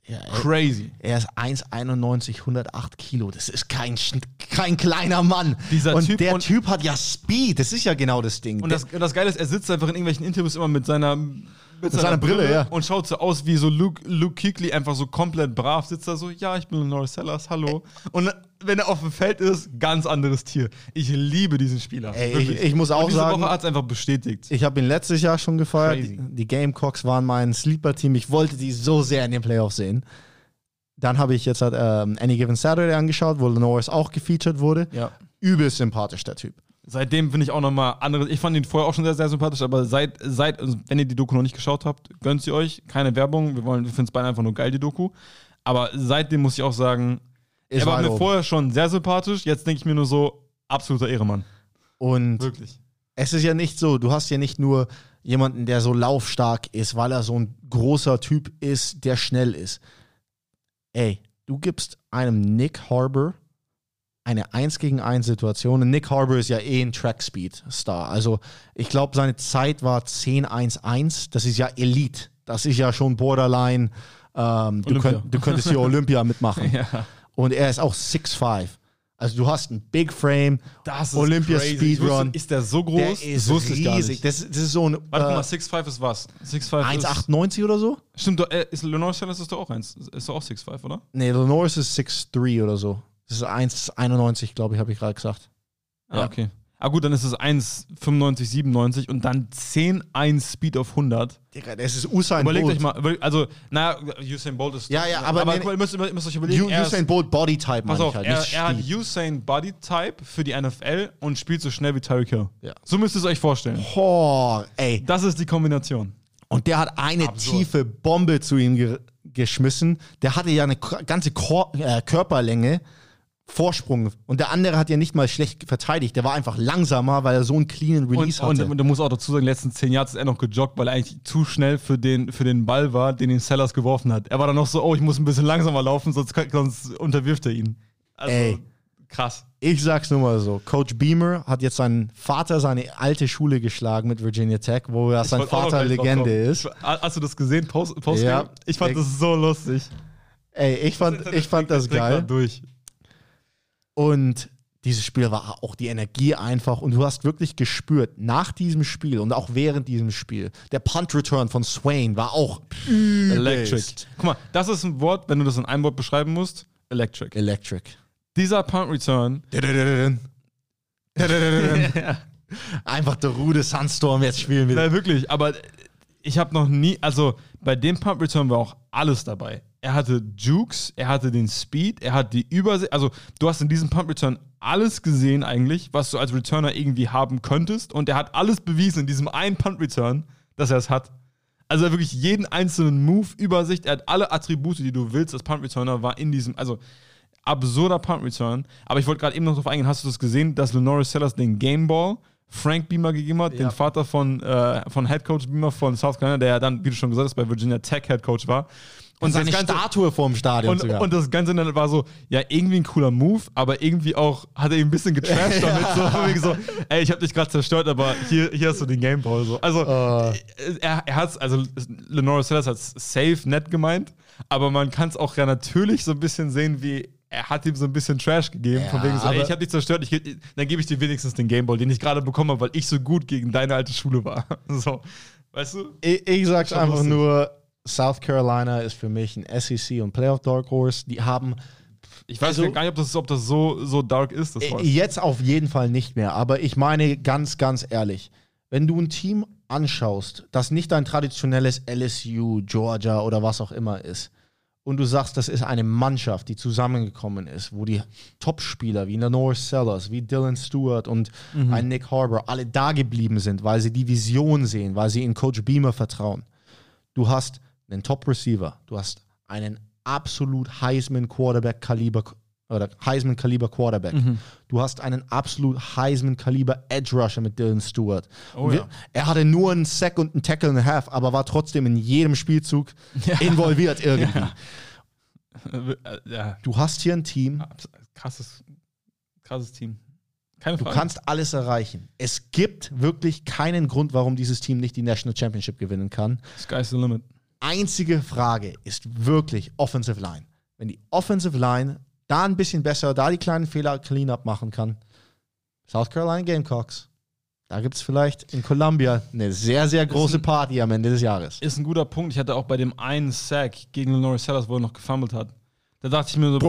Ja, Crazy. Er ist 1,91, 108 Kilo. Das ist kein kleiner Mann. Dieser und Typ der Typ hat ja Speed. Das ist ja genau das Ding. Und das Geile ist, er sitzt einfach in irgendwelchen Interviews immer mit seiner Brille, ja. Und schaut so aus wie so Luke Kuechly, einfach so komplett brav, sitzt da so, ja, ich bin Lenore Sellers, hallo. Und wenn er auf dem Feld ist, ganz anderes Tier. Ich liebe diesen Spieler. Ich muss auch sagen, diese Woche hat es einfach bestätigt. Ich habe ihn letztes Jahr schon gefeiert. Crazy. Die Gamecocks waren mein Sleeper-Team. Ich wollte die so sehr in den Playoffs sehen. Dann habe ich jetzt Any Given Saturday angeschaut, wo Lenore auch gefeatured wurde. Ja. Übel sympathisch, der Typ. Seitdem finde ich auch nochmal andere. Ich fand ihn vorher auch schon sehr, sehr sympathisch, aber also wenn ihr die Doku noch nicht geschaut habt, gönnt sie euch. Keine Werbung. Wir finden es beide einfach nur geil, die Doku. Aber seitdem muss ich auch sagen, er war mir vorher schon sehr sympathisch. Jetzt denke ich mir nur so, absoluter Ehrenmann. Und wirklich. Es ist ja nicht so, du hast ja nicht nur jemanden, der so laufstark ist, weil er so ein großer Typ ist, der schnell ist. Ey, du gibst einem Nick Harbour eine 1-gegen-1 Situation. Und Nick Harbour ist ja ein Track-Speed-Star. Also ich glaube, seine Zeit war 10-1-1. Das ist ja Elite. Das ist ja schon Borderline. Du könntest hier Olympia mitmachen. Ja. Und er ist auch 6'5". Also du hast einen Big Frame, Olympia Speedrun. Ist der so groß? Der ist riesig. Das ist so ein... Warte mal, 6'5 ist was? 1,98 oder so? Stimmt, Lenore Sellers ist doch auch 6'5, oder? Nee, Lenore ist 6'3 oder so. Das ist 1,91, glaube ich, habe ich gerade gesagt. Ja, okay. Ah gut, dann ist es 1,95, 97 und dann 10,1 Speed auf 100. Digga, das ist Usain Bolt. Überlegt euch mal, also, naja, Usain Bolt ist... Ja, aber guck mal, ihr müsst euch überlegen, Usain Bolt Bodytype, pass auf, halt, er hat Usain Bodytype für die NFL und spielt so schnell wie Tyreek Hill. Ja. So müsst ihr es euch vorstellen. Oh, ey. Das ist die Kombination. Und der hat eine tiefe Bombe zu ihm geschmissen. Der hatte ja eine ganze Körperlänge Vorsprung. Und der andere hat ja nicht mal schlecht verteidigt. Der war einfach langsamer, weil er so einen cleanen Release hatte. Und du musst auch dazu sagen, in den letzten 10 Jahren ist er noch gejoggt, weil er eigentlich zu schnell für den Ball war, den Sellers geworfen hat. Er war dann noch so, oh, ich muss ein bisschen langsamer laufen, sonst unterwirft er ihn. Also, ey, krass. Ich sag's nur mal so, Coach Beamer hat jetzt seinen Vater seine alte Schule geschlagen mit Virginia Tech, wo ja sein Vater Legende ist. Hast du das gesehen, Post ja, ich fand das so lustig. Ey, ich fand das geil. Durch. Und dieses Spiel war auch die Energie einfach und du hast wirklich gespürt, nach diesem Spiel und auch während diesem Spiel, der Punt-Return von Swain war auch Electric. Guck mal, das ist ein Wort, wenn du das in einem Wort beschreiben musst, Electric. Dieser Punt-Return. Einfach der Rude Sunstorm jetzt spielen will. Nein, wirklich, aber ich habe noch nie, also bei dem Punt-Return war auch alles dabei. Er hatte Jukes, er hatte den Speed, er hat die Übersicht. Also, du hast in diesem Punt-Return alles gesehen, eigentlich, was du als Returner irgendwie haben könntest. Und er hat alles bewiesen in diesem einen Punt-Return, dass er es hat. Also, wirklich jeden einzelnen Move, Übersicht. Er hat alle Attribute, die du willst, als Punt-Returner, war in diesem. Also, absurder Punt-Return. Aber ich wollte gerade eben noch darauf eingehen, hast du das gesehen, dass Lenore Sellers den Gameball Frank Beamer gegeben hat, den Vater von Headcoach Beamer von South Carolina, der ja dann, wie du schon gesagt hast, bei Virginia Tech Headcoach war. Und seine Statue vorm Stadion sogar. Und das Ganze dann war so, ja, irgendwie ein cooler Move, aber irgendwie auch, hat er ihn ein bisschen getrashed damit, so, von wegen so, ey, ich hab dich gerade zerstört, aber hier hast du den Gameball, so. Also, er hat's, also, Lenore Sellers hat's safe nett gemeint, aber man kann es auch ja natürlich so ein bisschen sehen, wie er hat ihm so ein bisschen Trash gegeben, von wegen so, ey, ich hab dich zerstört, dann gebe ich dir wenigstens den Gameball, den ich gerade bekommen habe, weil ich so gut gegen deine alte Schule war. So, weißt du? Ich sag's einfach nur, South Carolina ist für mich ein SEC und Playoff Dark Horse. Die haben. Ich weiß gar nicht, ob das so dark ist. Das jetzt auf jeden Fall nicht mehr. Aber ich meine ganz, ganz ehrlich, wenn du ein Team anschaust, das nicht dein traditionelles LSU, Georgia oder was auch immer ist, und du sagst, das ist eine Mannschaft, die zusammengekommen ist, wo die Topspieler wie Lenore Sellers, wie Dylan Stewart und ein Nick Harbour alle da geblieben sind, weil sie die Vision sehen, weil sie in Coach Beamer vertrauen. Du hast einen Top-Receiver, du hast einen absolut Heisman-Quarterback-Kaliber oder Heisman-Kaliber-Quarterback. Du hast einen absolut Heisman-Kaliber-Edge-Rusher mit Dylan Stewart. Er hatte nur einen Sack und einen Tackle and a half, aber war trotzdem in jedem Spielzug involviert irgendwie. Ja. Du hast hier ein Team. Krasses Team. Keine Frage. Du kannst alles erreichen. Es gibt wirklich keinen Grund, warum dieses Team nicht die National Championship gewinnen kann. Sky's the limit. einzige Frage ist wirklich Offensive Line. Wenn die Offensive Line da ein bisschen besser, da die kleinen Fehler Cleanup machen kann, South Carolina Gamecocks, da gibt es vielleicht in Columbia eine sehr, sehr große Party am Ende des Jahres. Ist ein guter Punkt. Ich hatte auch bei dem einen Sack gegen Lenore Sellers, wo er noch gefummelt hat. Da dachte ich mir so,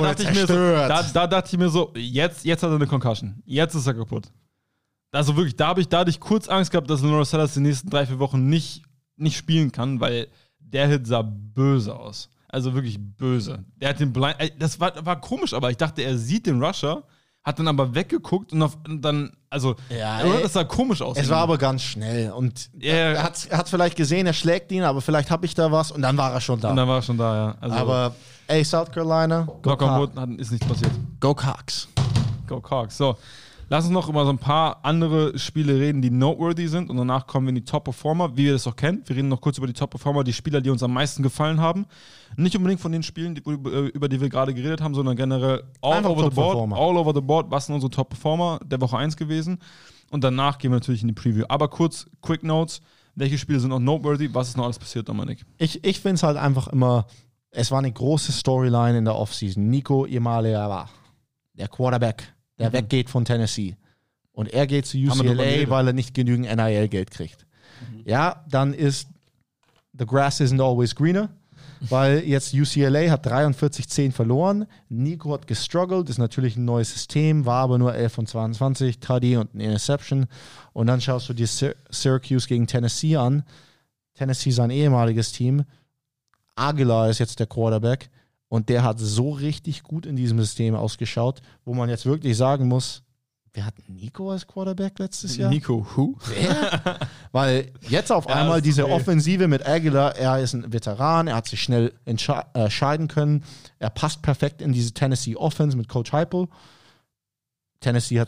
da dachte ich mir so, jetzt hat er eine Concussion. Jetzt ist er kaputt. Also wirklich, da hatte ich kurz Angst gehabt, dass Lenore Sellers die nächsten 3-4 Wochen nicht spielen kann, weil der Hit sah böse aus. Also wirklich böse. Der hat den Blind, das war komisch, aber ich dachte, er sieht den Rusher, hat dann aber weggeguckt und dann, also, das sah komisch aus. Es war aber ganz schnell und er hat vielleicht gesehen, er schlägt ihn, aber vielleicht habe ich da was und dann war er schon da. Ja. Also, aber, South Carolina, Knock on Wood, ist nichts passiert. Go Cox. Go Cox. So, lass uns noch über so ein paar andere Spiele reden, die noteworthy sind und danach kommen wir in die Top-Performer, wie ihr das auch kennt. Wir reden noch kurz über die Top-Performer, die Spieler, die uns am meisten gefallen haben. Nicht unbedingt von den Spielen, über die wir gerade geredet haben, sondern generell all over the board. Was sind unsere Top-Performer der Woche 1 gewesen? Und danach gehen wir natürlich in die Preview. Aber kurz, Quick Notes. Welche Spiele sind noch noteworthy? Was ist noch alles passiert, Dominik? Ich finde es halt einfach immer, es war eine große Storyline in der Offseason. Nico Iamaleava, der Quarterback, der weggeht von Tennessee. Und er geht zu UCLA, weil er nicht genügend NIL-Geld kriegt. Ja, dann ist the grass isn't always greener, weil jetzt UCLA hat 43-10 verloren. Nico hat gestruggelt, ist natürlich ein neues System, war aber nur 11 von 22, Tuddy und eine Interception. Und dann schaust du dir Syracuse gegen Tennessee an. Tennessee sein ehemaliges Team. Aguilar ist jetzt der Quarterback und der hat so richtig gut in diesem System ausgeschaut, wo man jetzt wirklich sagen muss, wir hatten Nico als Quarterback letztes Jahr. Nico who? Wer? Weil jetzt auf einmal diese Offensive mit Aguilar, er ist ein Veteran, er hat sich schnell entscheiden können, er passt perfekt in diese Tennessee Offense mit Coach Heupel. Tennessee hat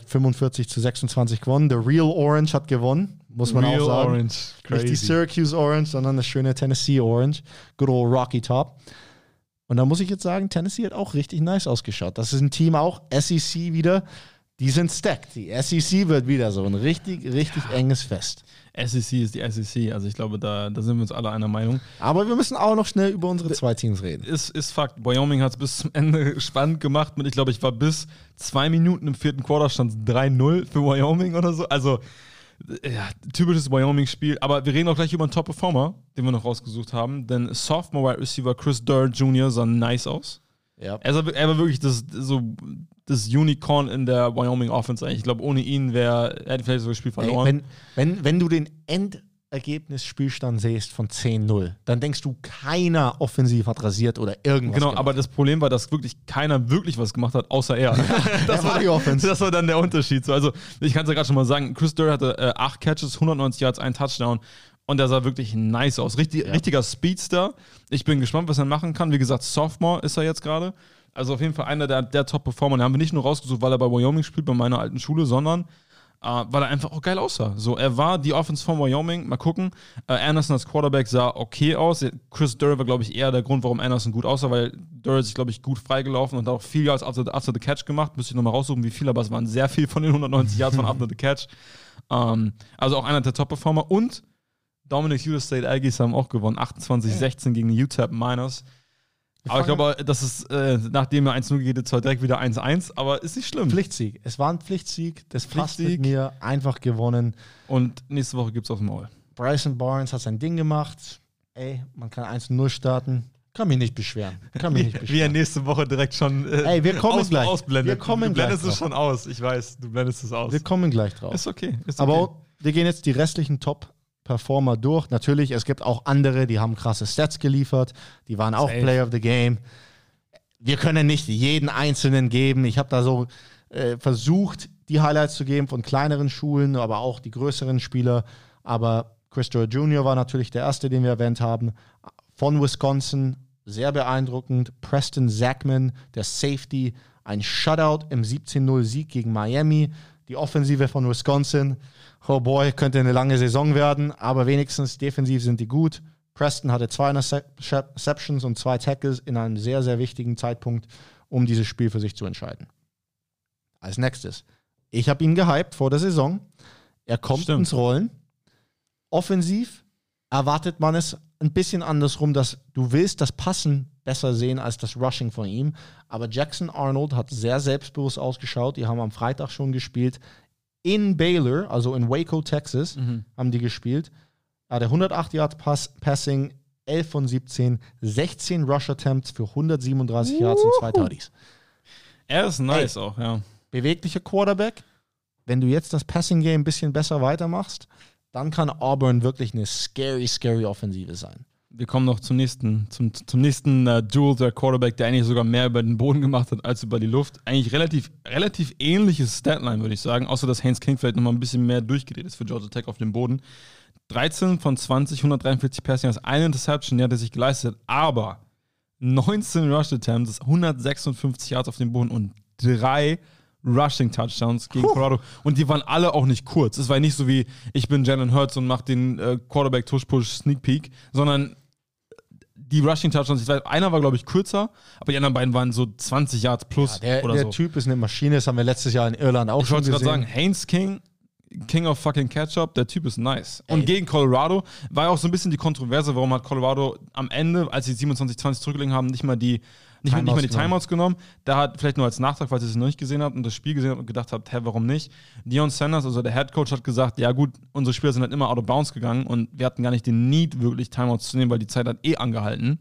45-26 gewonnen, der Real Orange hat gewonnen, muss man auch sagen. Orange. Crazy. Nicht die Syracuse Orange, sondern das schöne Tennessee Orange. Good old Rocky Top. Und da muss ich jetzt sagen, Tennessee hat auch richtig nice ausgeschaut. Das ist ein Team auch, SEC wieder, die sind stacked. Die SEC wird wieder so ein richtig enges Fest. SEC ist die SEC, also ich glaube, da sind wir uns alle einer Meinung. Aber wir müssen auch noch schnell über unsere zwei Teams reden. Ist Fakt. Wyoming hat es bis zum Ende spannend gemacht. Ich glaube, ich war bis 2 Minuten im 4. Quarter stand es 3-0 für Wyoming oder so. Also, ja, typisches Wyoming-Spiel. Aber wir reden auch gleich über einen Top-Performer, den wir noch rausgesucht haben. Denn Sophomore Wide Receiver Chris Durr Jr. sah nice aus. Ja. Er war wirklich das Unicorn in der Wyoming Offense eigentlich. Ich glaube, ohne ihn hätte vielleicht so das Spiel verloren. Wenn du den Endergebnisspielstand siehst von 10-0, dann denkst du, keiner offensiv hat rasiert oder irgendwas Genau, gemacht. Aber das Problem war, dass wirklich keiner wirklich was gemacht hat, außer er. Das war die Offense. Das war dann der Unterschied. Also, ich kann es ja gerade schon mal sagen, Chris Durr hatte 8 Catches, 190 Yards, 1 Touchdown. Und der sah wirklich nice aus. Richtiger Speedster. Ich bin gespannt, was er machen kann. Wie gesagt, Sophomore ist er jetzt gerade. Also auf jeden Fall einer der Top-Performer. Den haben wir nicht nur rausgesucht, weil er bei Wyoming spielt, bei meiner alten Schule, sondern weil er einfach auch geil aussah. So, er war die Offense von Wyoming. Mal gucken. Anderson als Quarterback sah okay aus. Chris Durr war, glaube ich, eher der Grund, warum Anderson gut aussah, weil Durr ist, glaube ich, gut freigelaufen und hat auch viel Yards after the catch gemacht. Müsste ich nochmal raussuchen, wie viel, aber es waren sehr viel von den 190 Yards von after the catch. Also auch einer der Top-Performer. Und Dominic Utah State Aggies haben auch gewonnen. 28-16 gegen die UTEP Miners. Aber ich glaube, das ist, nachdem er 1-0 geht, zwar direkt wieder 1-1, aber ist nicht schlimm. Pflichtsieg. Es war ein Pflichtsieg. Das passt mit mir. Einfach gewonnen. Und nächste Woche gibt es aufs Maul. Bryson Barnes hat sein Ding gemacht. Man kann 1-0 starten. Kann mich nicht beschweren. Wie er nächste Woche direkt schon wir kommen gleich. Ausblendet. Du blendest es schon aus. Ich weiß, du blendest es aus. Wir kommen gleich drauf. Ist okay. Aber wir gehen jetzt die restlichen Top-Performer durch. Natürlich, es gibt auch andere, die haben krasse Stats geliefert. Die waren auch Player of the Game. Wir können nicht jeden Einzelnen geben. Ich habe da so versucht, die Highlights zu geben von kleineren Schulen, aber auch die größeren Spieler. Aber Chris Durr Jr. war natürlich der erste, den wir erwähnt haben. Von Wisconsin, sehr beeindruckend. Preston Zachman, der Safety, ein Shutout im 17-0-Sieg gegen Miami. Die Offensive von Wisconsin, oh boy, könnte eine lange Saison werden, aber wenigstens defensiv sind die gut. Preston hatte 2 Interceptions und 2 Tackles in einem sehr, sehr wichtigen Zeitpunkt, um dieses Spiel für sich zu entscheiden. Als nächstes, ich habe ihn gehypt vor der Saison. Er kommt ins Rollen. Offensiv erwartet man es ein bisschen andersrum, dass du willst das Passen besser sehen als das Rushing von ihm. Aber Jackson Arnold hat sehr selbstbewusst ausgeschaut. Die haben am Freitag schon gespielt. In Baylor, also in Waco, Texas, haben die gespielt. Er hatte 108 Yards Passing, 11 von 17, 16 Rush-Attempts für 137 Yards und 2 Tutties. Er ist nice auch, ja. Beweglicher Quarterback. Wenn du jetzt das Passing-Game ein bisschen besser weitermachst, dann kann Auburn wirklich eine scary Offensive sein. Wir kommen noch zum nächsten Duel, der Quarterback, der eigentlich sogar mehr über den Boden gemacht hat als über die Luft. Eigentlich relativ ähnliches Statline, würde ich sagen, außer dass Haynes King vielleicht nochmal ein bisschen mehr durchgedreht ist für Georgia Tech auf dem Boden. 13 von 20, 143 Passing, das eine Interception, die hat er sich geleistet, aber 19 Rush Attempts, 156 Yards auf dem Boden und 3 Rushing Touchdowns gegen Colorado. Und die waren alle auch nicht kurz. Es war nicht so wie, ich bin Jalen Hurts und mache den Quarterback Tush-Push Sneak Peek, sondern die Rushing Touchdowns, einer war, glaube ich, kürzer, aber die anderen beiden waren so 20 Yards plus oder so. Der Typ ist eine Maschine, das haben wir letztes Jahr in Irland auch schon gesehen. Ich wollte gerade sagen, Haynes King of fucking Ketchup, der Typ ist nice. Und gegen Colorado war ja auch so ein bisschen die Kontroverse, warum hat Colorado am Ende, als sie 27-20 zurückgelegen haben, nicht mal die Timeouts genommen. Da hat vielleicht nur als Nachtrag, falls ihr es noch nicht gesehen habt und das Spiel gesehen habt und gedacht habt, warum nicht? Deion Sanders, also der Head Coach, hat gesagt, ja gut, unsere Spieler sind halt immer out of bounds gegangen und wir hatten gar nicht den Need, wirklich Timeouts zu nehmen, weil die Zeit hat angehalten.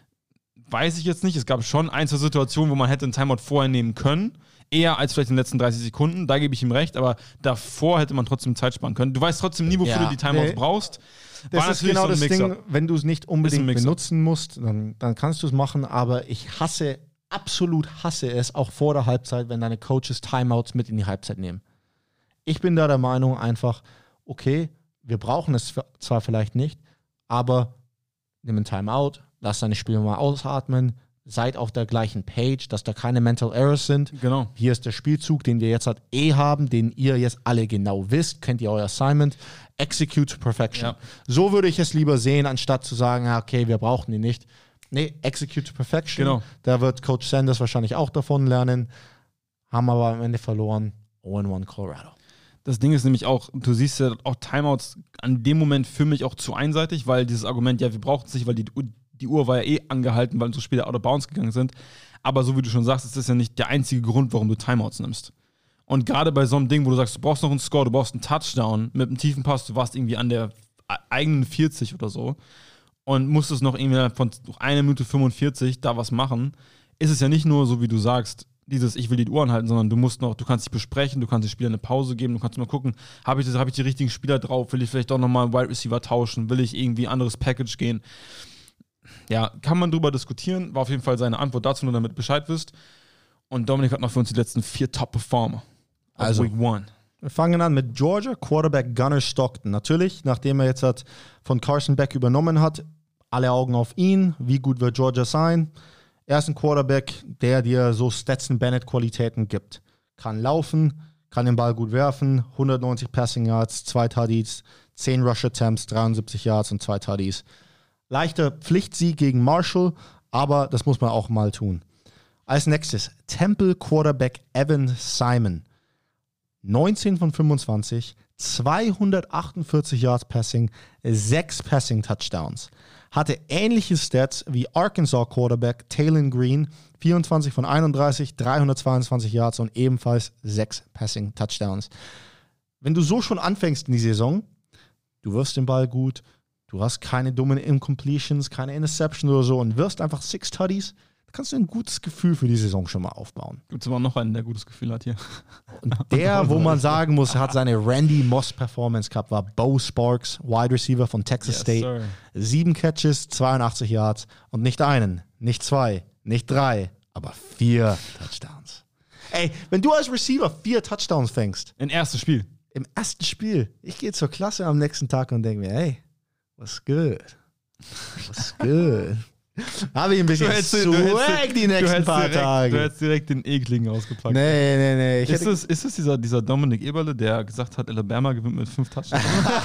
Weiß ich jetzt nicht. Es gab schon ein, zwei Situationen, wo man hätte einen Timeout vorher nehmen können. Eher als vielleicht in den letzten 30 Sekunden. Da gebe ich ihm recht, aber davor hätte man trotzdem Zeit sparen können. Du weißt trotzdem nie, wofür du die Timeouts brauchst. Das ist genau so das Ding, wenn du es nicht unbedingt benutzen musst, dann kannst du es machen, aber ich absolut hasse es, auch vor der Halbzeit, wenn deine Coaches Timeouts mit in die Halbzeit nehmen. Ich bin da der Meinung einfach, okay, wir brauchen es zwar vielleicht nicht, aber nimm ein Timeout, lass deine Spieler mal ausatmen, seid auf der gleichen Page, dass da keine Mental Errors sind. Genau. Hier ist der Spielzug, den wir jetzt halt haben, den ihr jetzt alle genau wisst. Kennt ihr euer Assignment? Execute to perfection. Ja. So würde ich es lieber sehen, anstatt zu sagen, okay, wir brauchen ihn nicht. Nee, execute to perfection. Genau. Da wird Coach Sanders wahrscheinlich auch davon lernen. Haben aber am Ende verloren. 0-1 Colorado. Das Ding ist nämlich auch, du siehst ja auch Timeouts an dem Moment für mich auch zu einseitig, weil dieses Argument, ja, wir brauchen es nicht, weil die Uhr war ja angehalten, weil unsere Spieler out of bounds gegangen sind. Aber so wie du schon sagst, ist das ja nicht der einzige Grund, warum du Timeouts nimmst. Und gerade bei so einem Ding, wo du sagst, du brauchst noch einen Score, du brauchst einen Touchdown mit einem tiefen Pass, du warst irgendwie an der eigenen 40 oder so und musstest noch irgendwie von 1 Minute 45 da was machen, ist es ja nicht nur so, wie du sagst, ich will die Uhr anhalten, sondern du kannst dich besprechen, du kannst den Spielern eine Pause geben, du kannst mal gucken, habe ich die richtigen Spieler drauf, will ich vielleicht doch nochmal einen Wide Receiver tauschen, will ich irgendwie ein anderes Package gehen. Ja, kann man drüber diskutieren, war auf jeden Fall seine Antwort dazu, nur damit Bescheid wisst. Und Dominik hat noch für uns die letzten 4 Top-Performer. Also Week 1. Wir fangen an mit Georgia, Quarterback Gunnar Stockton. Natürlich, nachdem er jetzt von Carson Beck übernommen hat, alle Augen auf ihn. Wie gut wird Georgia sein? Er ist ein Quarterback, der dir so Stetson Bennett-Qualitäten gibt. Kann laufen, kann den Ball gut werfen, 190 Passing Yards, 2 Tutties, 10 Rush Attempts, 73 Yards und 2 Tutties. Leichter Pflichtsieg gegen Marshall, aber das muss man auch mal tun. Als nächstes Temple Quarterback Evan Simon. 19 von 25, 248 Yards Passing, 6 Passing Touchdowns. Hatte ähnliche Stats wie Arkansas Quarterback Taylon Green, 24 von 31, 322 Yards und ebenfalls 6 Passing Touchdowns. Wenn du so schon anfängst in die Saison, du wirfst den Ball gut, du hast keine dummen Incompletions, keine Interceptions oder so und wirfst einfach 6 Tutties, da kannst du ein gutes Gefühl für die Saison schon mal aufbauen. Gibt es aber noch einen, der gutes Gefühl hat hier. Und der, wo man sagen muss, hat seine Randy Moss Performance gehabt, war Bo Sparks, Wide Receiver von Texas State. Sir. 7 Catches, 82 Yards und nicht einen, nicht 2, nicht 3, aber 4 Touchdowns. Ey, wenn du als Receiver 4 Touchdowns fängst. Im ersten Spiel. Im ersten Spiel. Ich gehe zur Klasse am nächsten Tag und denke mir, hey, what's good? What's good? Habe ich ein bisschen Swag die nächsten paar Tage. Du hättest direkt den Ekligen ausgepackt. Nee. Ist es dieser Dominik Eberle, der gesagt hat, Alabama gewinnt mit 5 Touchdowns?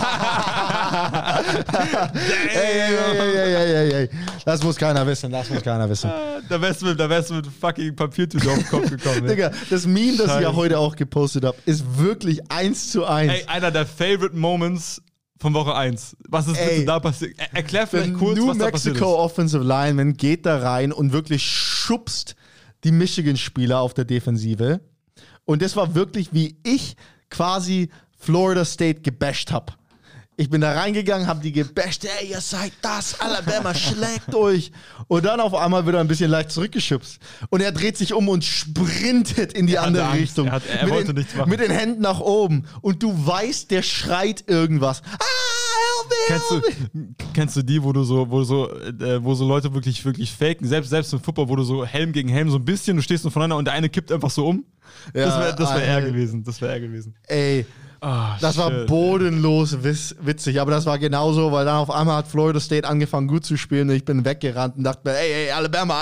Ey. Das muss keiner wissen. Da wärst du mit fucking Papiertüte auf den Kopf gekommen. Digga, das Meme, das ich ja heute auch gepostet habe, ist wirklich 1:1. Ey, einer der Favorite Moments von Woche 1. Was ist bitte da passiert? Erklär vielleicht kurz, New was da passiert ist. Mexico Offensive Lineman geht da rein und wirklich schubst die Michigan-Spieler auf der Defensive. Und das war wirklich, wie ich quasi Florida State gebasht habe. Ich bin da reingegangen, hab die gebasht, ey, ihr seid das, Alabama schlägt euch. Und dann auf einmal wird er ein bisschen leicht zurückgeschubst. Und er dreht sich um und sprintet in die andere Richtung. Er wollte nichts machen. Mit den Händen nach oben. Und du weißt, der schreit irgendwas. Kennst du die, wo so Leute wirklich faken, selbst im Football, wo du so Helm gegen Helm so ein bisschen, du stehst nur voneinander und der eine kippt einfach so um? Ja, das wär er gewesen. Ey, das war bodenlos witzig, aber das war genauso, weil dann auf einmal hat Florida State angefangen gut zu spielen und ich bin weggerannt und dachte mir, ey, Alabama.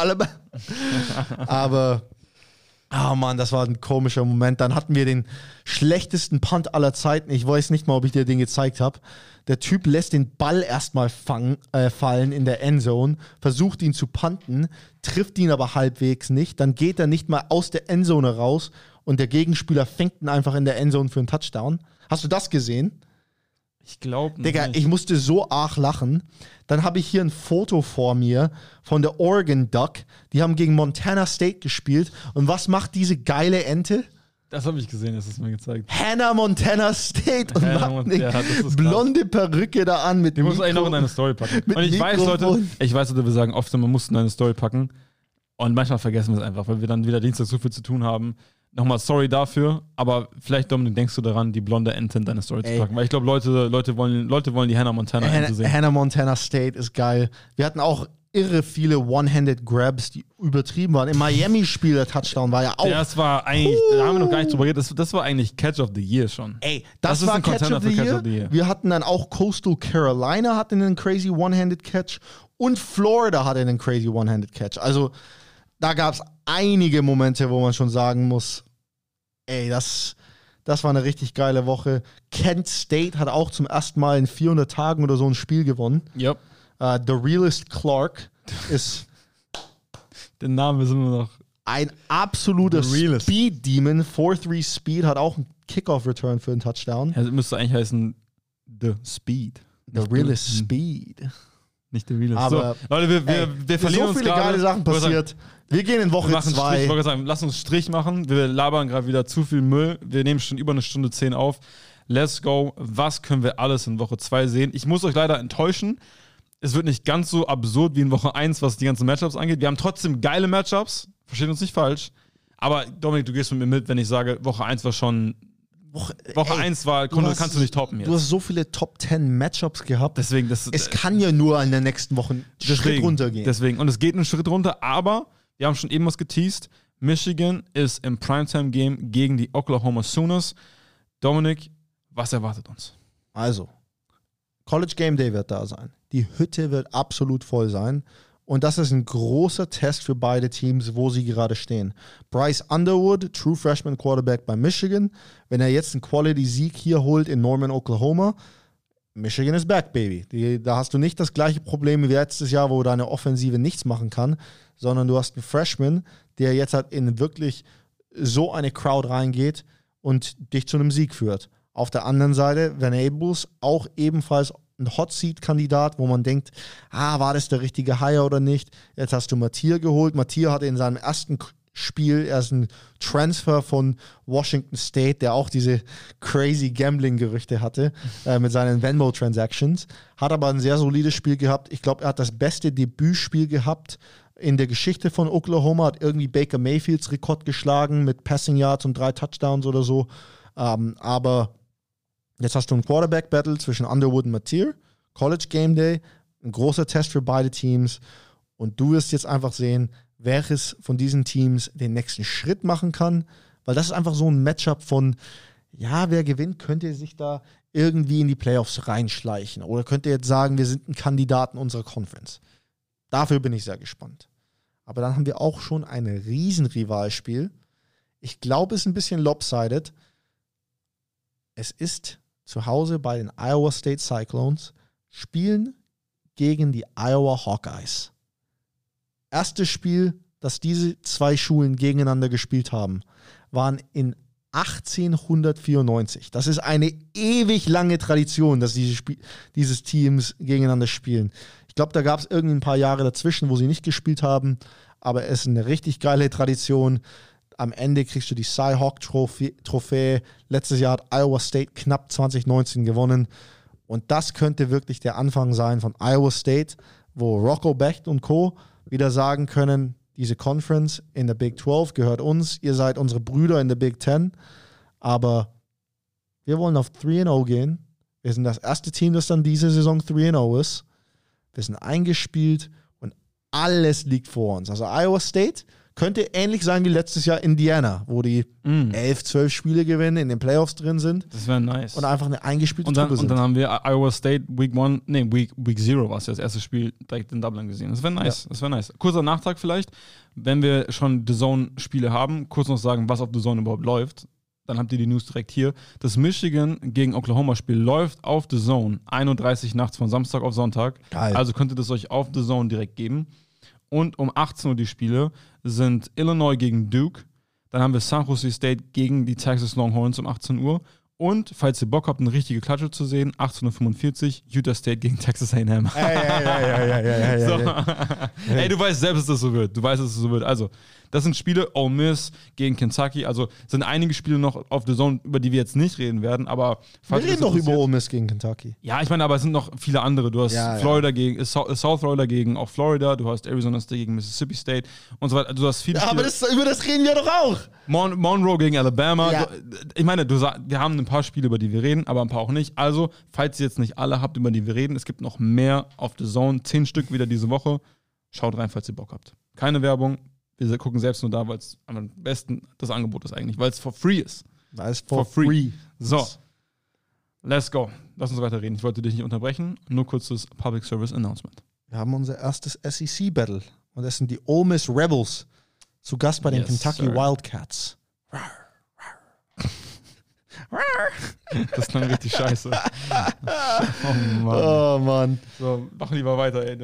Aber, oh Mann, das war ein komischer Moment. Dann hatten wir den schlechtesten Punt aller Zeiten. Ich weiß nicht mal, ob ich dir den gezeigt habe. Der Typ lässt den Ball erstmal fallen in der Endzone, versucht ihn zu punten, trifft ihn aber halbwegs nicht. Dann geht er nicht mal aus der Endzone raus und der Gegenspieler fängt ihn einfach in der Endzone für einen Touchdown. Hast du das gesehen? Ich glaube nicht. Digga, ich musste so arg lachen. Dann habe ich hier ein Foto vor mir von der Oregon Duck. Die haben gegen Montana State gespielt. Und was macht diese geile Ente? Das habe ich gesehen, das ist mir gezeigt. Hannah Montana State und macht eine blonde Perücke da an mit Die musst du eigentlich noch in deine Story packen. Und ich weiß, Leute, wir sagen oft, wir mussten deine Story packen. Und manchmal vergessen wir es einfach, weil wir dann wieder Dienstag so viel zu tun haben. Nochmal sorry dafür, aber vielleicht, Dominik, denkst du daran, die blonde Ente in deine Story zu packen. Weil ich glaube, Leute wollen die Hannah Montana Ente sehen. Hannah Montana State ist geil. Wir hatten auch irre viele One-Handed-Grabs, die übertrieben waren. Im Miami-Spiel der Touchdown war ja auch. Das war eigentlich, da haben wir noch gar nicht drüber geredet, das war eigentlich Catch of the Year schon. Ey, das war Catch of the Year. Wir hatten dann auch Coastal Carolina hatte einen crazy One-Handed-Catch und Florida hatte einen crazy One-Handed-Catch. Also da gab es einige Momente, wo man schon sagen muss, ey, das war eine richtig geile Woche. Kent State hat auch zum ersten Mal in 400 Tagen oder so ein Spiel gewonnen. Yep. The Realist Clark ist den Namen ist immer noch ein absoluter Speed-Demon. 4-3 Speed hat auch einen Kickoff-Return für einen Touchdown. Ja, das müsste eigentlich heißen The Speed. The Realist Speed. Nicht The Realist. Aber so, Leute, wir verlieren so uns viele geile Sachen passiert. Wir gehen in Woche 2. Ich wollte sagen, lass uns Strich machen. Wir labern gerade wieder zu viel Müll. Wir nehmen schon über 1:10 auf. Let's go. Was können wir alles in Woche 2 sehen? Ich muss euch leider enttäuschen. Es wird nicht ganz so absurd wie in Woche 1, was die ganzen Matchups angeht. Wir haben trotzdem geile Matchups. Versteht uns nicht falsch. Aber Dominik, du gehst mit mir mit, wenn ich sage, Woche 1 war schon. Woche 1 kannst du nicht toppen jetzt. Du hast so viele Top 10 Matchups gehabt. Deswegen, es kann ja nur in der nächsten Woche einen Schritt runtergehen. Deswegen. Und es geht einen Schritt runter, aber wir haben schon eben was geteased. Michigan ist im Primetime-Game gegen die Oklahoma Sooners. Dominik, was erwartet uns? Also, College Game Day wird da sein. Die Hütte wird absolut voll sein. Und das ist ein großer Test für beide Teams, wo sie gerade stehen. Bryce Underwood, True Freshman Quarterback bei Michigan. Wenn er jetzt einen Quality-Sieg hier holt in Norman, Oklahoma, Michigan is back, baby. Da hast du nicht das gleiche Problem wie letztes Jahr, wo deine Offensive nichts machen kann, sondern du hast einen Freshman, der jetzt halt in wirklich so eine Crowd reingeht und dich zu einem Sieg führt. Auf der anderen Seite, Venables auch ebenfalls ein Hot-Seat-Kandidat, wo man denkt, war das der richtige Hire oder nicht? Jetzt hast du Mathieu geholt. Mathieu hatte in seinem ersten Spiel erst einen Transfer von Washington State, der auch diese crazy Gambling-Gerüchte hatte mit seinen Venmo-Transactions. Hat aber ein sehr solides Spiel gehabt. Ich glaube, er hat das beste Debütspiel gehabt in der Geschichte von Oklahoma. Hat irgendwie Baker Mayfields Rekord geschlagen mit Passing Yards und 3 Touchdowns oder so. Aber jetzt hast du ein Quarterback-Battle zwischen Underwood und Mathieu, College Game Day, ein großer Test für beide Teams und du wirst jetzt einfach sehen, welches von diesen Teams den nächsten Schritt machen kann, weil das ist einfach so ein Matchup von, ja, wer gewinnt, könnte sich da irgendwie in die Playoffs reinschleichen oder könnte jetzt sagen, wir sind ein Kandidaten unserer Conference. Dafür bin ich sehr gespannt. Aber dann haben wir auch schon ein Riesen-Rivalspiel. Ich glaube, es ist ein bisschen lopsided. Es ist zu Hause bei den Iowa State Cyclones, spielen gegen die Iowa Hawkeyes. Erstes Spiel, das diese zwei Schulen gegeneinander gespielt haben, waren in 1894. Das ist eine ewig lange Tradition, dass dieses Teams gegeneinander spielen. Ich glaube, da gab es irgendwie ein paar Jahre dazwischen, wo sie nicht gespielt haben, aber es ist eine richtig geile Tradition. Am Ende kriegst du die Cy Hawk Trophäe. Letztes Jahr hat Iowa State knapp 2019 gewonnen. Und das könnte wirklich der Anfang sein von Iowa State, wo Rocco Becht und Co. wieder sagen können, diese Conference in der Big 12 gehört uns. Ihr seid unsere Brüder in der Big 10. Aber wir wollen auf 3-0 gehen. Wir sind das erste Team, das dann diese Saison 3-0 ist. Wir sind eingespielt und alles liegt vor uns. Also Iowa State könnte ähnlich sein wie letztes Jahr Indiana, wo die 11, 12 Spiele gewinnen, in den Playoffs drin sind. Das wäre nice. Und einfach eine eingespielte Truppe sind. Und dann haben wir Iowa State Week 0 war es ja, das erste Spiel direkt in Dublin gesehen. Das wäre nice. Ja. Das wäre nice. Kurzer Nachtrag vielleicht, wenn wir schon The Zone-Spiele haben, kurz noch sagen, was auf The Zone überhaupt läuft. Dann habt ihr die News direkt hier. Das Michigan gegen Oklahoma-Spiel läuft auf The Zone, 31 nachts von Samstag auf Sonntag. Geil. Also könntet ihr es euch auf The Zone direkt geben. Und um 18 Uhr die Spiele sind Illinois gegen Duke. Dann haben wir San Jose State gegen die Texas Longhorns um 18 Uhr. Und, falls ihr Bock habt, eine richtige Klatsche zu sehen, 18:45 Uhr, Utah State gegen Texas A&M. Ey, du weißt selbst, dass das so wird. Du weißt, dass es so wird. Also, das sind Spiele, Ole Miss gegen Kentucky. Also, sind einige Spiele noch auf The Zone, über die wir jetzt nicht reden werden. Aber wir reden doch über Ole Miss gegen Kentucky. Ja, ich meine, aber es sind noch viele andere. Du hast Florida gegen, South Florida gegen auch Florida. Du hast Arizona State gegen Mississippi State und so weiter. Du hast viele Spiele. Aber über das reden wir doch auch. Monroe gegen Alabama. Ja. Ich meine, wir haben ein paar Spiele, über die wir reden, aber ein paar auch nicht. Also, falls ihr jetzt nicht alle habt, über die wir reden, es gibt noch mehr auf The Zone. 10 Stück wieder diese Woche. Schaut rein, falls ihr Bock habt. Keine Werbung. Wir gucken selbst nur da, weil es am besten das Angebot ist eigentlich, weil es for free ist. Weil es for free. So, let's go. Lass uns weiter reden. Ich wollte dich nicht unterbrechen. Nur kurzes Public Service Announcement. Wir haben unser erstes SEC-Battle. Und das sind die Ole Miss Rebels. Zu Gast bei den Kentucky Wildcats. Das klang richtig scheiße. Oh Mann. Oh Mann. So, mach lieber weiter, ey.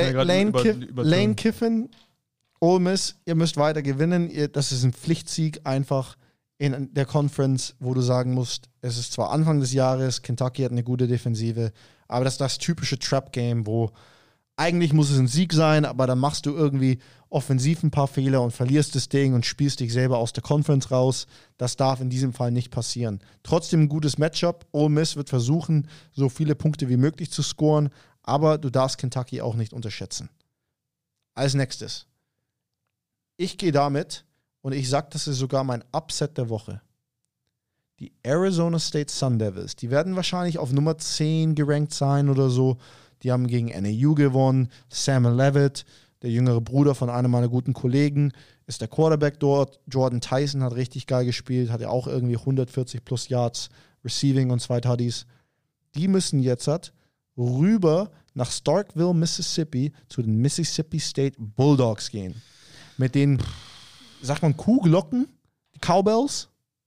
Lane Kiffin, Ole Miss, ihr müsst weiter gewinnen. Das ist ein Pflichtsieg einfach in der Conference, wo du sagen musst, es ist zwar Anfang des Jahres, Kentucky hat eine gute Defensive, aber das ist das typische Trap-Game, wo eigentlich muss es ein Sieg sein, aber dann machst du irgendwie offensiv ein paar Fehler und verlierst das Ding und spielst dich selber aus der Conference raus. Das darf in diesem Fall nicht passieren. Trotzdem ein gutes Matchup. Ole Miss wird versuchen, so viele Punkte wie möglich zu scoren, aber du darfst Kentucky auch nicht unterschätzen. Als nächstes. Ich gehe damit und ich sage, das ist sogar mein Upset der Woche. Die Arizona State Sun Devils, die werden wahrscheinlich auf Nummer 10 gerankt sein oder so. Die haben gegen NAU gewonnen. Sam Leavitt, der jüngere Bruder von einem meiner guten Kollegen, ist der Quarterback dort. Jordan Tyson hat richtig geil gespielt, hat ja auch irgendwie 140 plus Yards Receiving und 2 Tuddies. Die müssen jetzt rüber nach Starkville, Mississippi, zu den Mississippi State Bulldogs gehen. Mit den, sagt man Kuhglocken? Die Cowbells?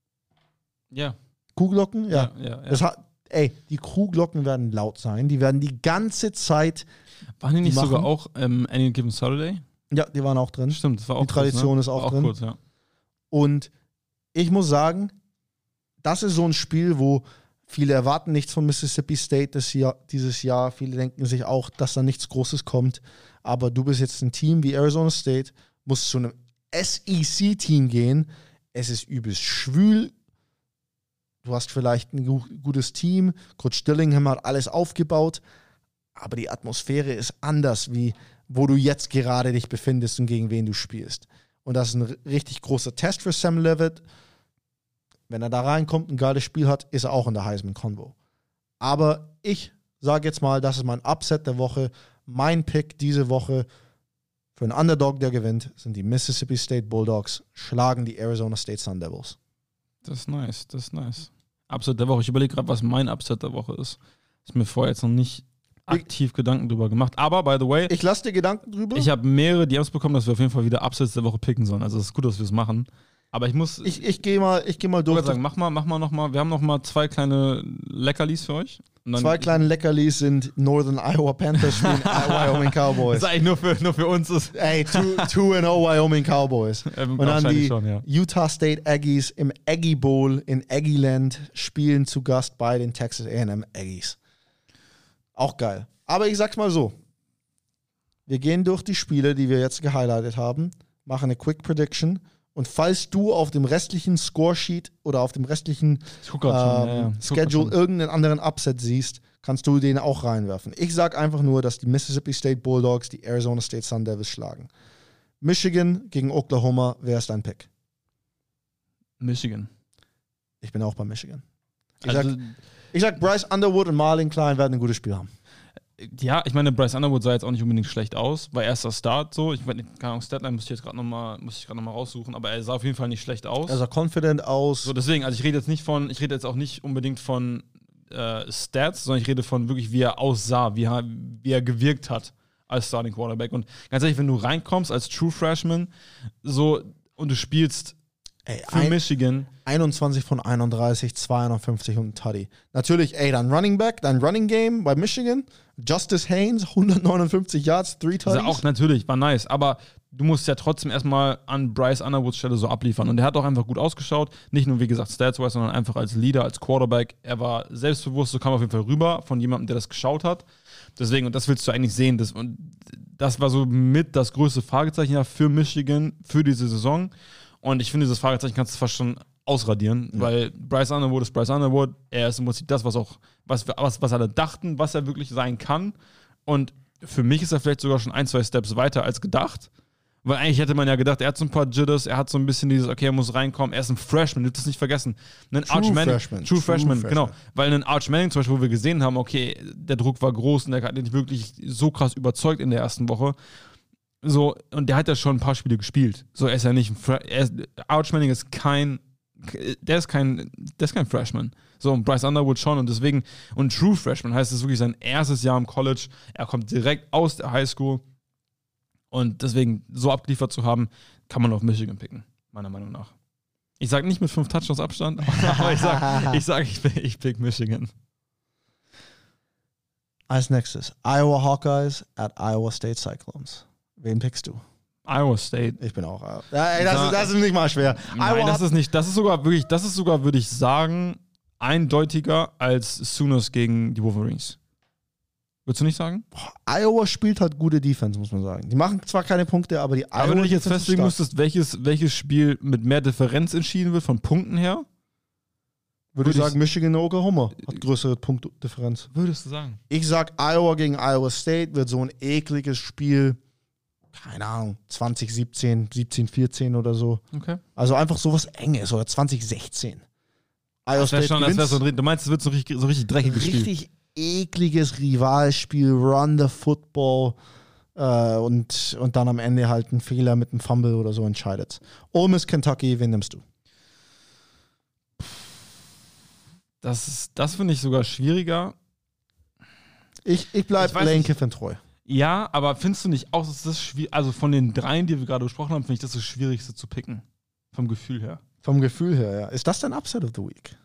Ja. Kuhglocken? Ja. Ja. Die Kuhglocken werden laut sein. Die werden die ganze Zeit. Waren die nicht sogar auch Any Given Saturday? Ja, die waren auch drin. Stimmt, das war auch die Tradition ist auch drin. Kurz, ja. Und ich muss sagen, das ist so ein Spiel, wo viele erwarten nichts von Mississippi State dieses Jahr. Viele denken sich auch, dass da nichts Großes kommt. Aber du bist jetzt ein Team wie Arizona State, musst zu einem SEC-Team gehen. Es ist übelst schwül. Du hast vielleicht ein gutes Team. Coach Dillingham hat alles aufgebaut. Aber die Atmosphäre ist anders, wie wo du jetzt gerade dich befindest und gegen wen du spielst. Und das ist ein richtig großer Test für Sam Leavitt. Wenn er da reinkommt, ein geiles Spiel hat, ist er auch in der Heisman-Convo. Aber ich sage jetzt mal, das ist mein Upset der Woche. Mein Pick diese Woche für einen Underdog, der gewinnt, sind die Mississippi State Bulldogs, schlagen die Arizona State Sun Devils. Das ist nice. Upset der Woche. Ich überlege gerade, was mein Upset der Woche ist. Ist mir vorher jetzt noch nicht aktiv Gedanken drüber gemacht. Aber, by the way, ich lasse dir Gedanken drüber. Ich habe mehrere DMs bekommen, dass wir auf jeden Fall wieder Upsets der Woche picken sollen. Also es ist gut, dass wir es machen. Aber ich muss... Ich geh mal durch. Sagen, mach mal nochmal. Wir haben nochmal 2 kleine Leckerlis für euch. Und dann, Zwei kleine Leckerlis sind Northern Iowa Panthers spielen Wyoming Cowboys. Das ist eigentlich nur für uns. Ey, 2-0 Wyoming Cowboys. Und dann die schon, ja. Utah State Aggies im Aggie Bowl in Aggieland spielen zu Gast bei den Texas A&M Aggies. Auch geil. Aber ich sag's mal so. Wir gehen durch die Spiele, die wir jetzt gehighlightet haben, machen eine Quick Prediction. Und falls du auf dem restlichen Scoresheet oder auf dem restlichen Schedule irgendeinen anderen Upset siehst, kannst du den auch reinwerfen. Ich sag einfach nur, dass die Mississippi State Bulldogs die Arizona State Sun Devils schlagen. Michigan gegen Oklahoma, wer ist dein Pick? Michigan. Ich bin auch bei Michigan. Also, Ich sag, Bryce Underwood und Marlon Klein werden ein gutes Spiel haben. ja, ich meine, Bryce Underwood sah jetzt auch nicht unbedingt schlecht aus. War erster Start so. Ich weiß nicht, keine Ahnung, Statline muss ich jetzt gerade nochmal raussuchen, aber er sah auf jeden Fall nicht schlecht aus. Er sah confident aus. So, deswegen, also ich rede jetzt auch nicht unbedingt von Stats, sondern ich rede von wirklich, wie er aussah, wie er gewirkt hat als Starting Quarterback. Und ganz ehrlich, wenn du reinkommst als True Freshman so und du spielst für Michigan 21 von 31, 250 und ein Tutty. Natürlich, dein Running Back, dein Running Game bei Michigan, Justice Haynes, 159 Yards, 3 Tuttys. Also auch natürlich, war nice, aber du musst ja trotzdem erstmal an Bryce Underwoods Stelle so abliefern. Und der hat auch einfach gut ausgeschaut. Nicht nur, wie gesagt, stats-wise, sondern einfach als Leader, als Quarterback. Er war selbstbewusst, so kam auf jeden Fall rüber von jemandem, der das geschaut hat. Deswegen, und das willst du eigentlich sehen. Das war so mit das größte Fragezeichen ja für Michigan, für diese Saison. Und ich finde, dieses Fragezeichen kannst du fast schon ausradieren, weil Bryce Underwood ist Bryce Underwood. Er ist im Prinzip das, was alle dachten, was er wirklich sein kann. Und für mich ist er vielleicht sogar schon 1-2 Steps weiter als gedacht. Weil eigentlich hätte man ja gedacht, er hat so ein paar Jitters, er hat so ein bisschen dieses, okay, er muss reinkommen, er ist ein Freshman, du darfst das nicht vergessen. True Freshman, genau. Weil einen Arch Manning zum Beispiel, wo wir gesehen haben, okay, der Druck war groß und der hat nicht wirklich so krass überzeugt in der ersten Woche. So, und der hat ja schon ein paar Spiele gespielt. So, er ist ja nicht Arch Manning ist kein Freshman. So, und Bryce Underwood schon und deswegen, und True Freshman heißt es wirklich sein erstes Jahr im College. Er kommt direkt aus der Highschool und deswegen so abgeliefert zu haben, kann man auf Michigan picken, meiner Meinung nach. Ich sage nicht mit 5 Touchdowns Abstand, aber ich pick Michigan. Als nächstes, Iowa Hawkeyes at Iowa State Cyclones. Wen pickst du? Iowa State. Ich bin auch. Das ist nicht mal schwer. Nein, das ist nicht. Das ist sogar, würde ich sagen, eindeutiger als Sooners gegen die Wolverines. Würdest du nicht sagen? Iowa spielt halt gute Defense, muss man sagen. Die machen zwar keine Punkte, aber die Iowa. Aber wenn du dich jetzt festlegen müsstest, welches Spiel mit mehr Differenz entschieden wird, von Punkten her? Würde ich sagen, Michigan oder Oklahoma hat größere Punktdifferenz. Würdest du sagen? Ich sag, Iowa gegen Iowa State wird so ein ekliges Spiel. Keine Ahnung, 2017, 17-14 oder so. Okay. Also einfach sowas Enges oder 2016. Iowa State du meinst, es wird so richtig dreckiges Spiel? Richtig ekliges Rivalspiel, Run the Football und dann am Ende halt ein Fehler mit einem Fumble oder so entscheidet. Ole Miss, Kentucky, wen nimmst du? Das finde ich sogar schwieriger. Ich bleibe Lane Kiffin treu. Ja, aber findest du nicht auch, dass das schwierig, also von den dreien, die wir gerade besprochen haben, finde ich das das Schwierigste zu picken. Vom Gefühl her. Vom Gefühl her, ja. Ist das dein Upset of the Week?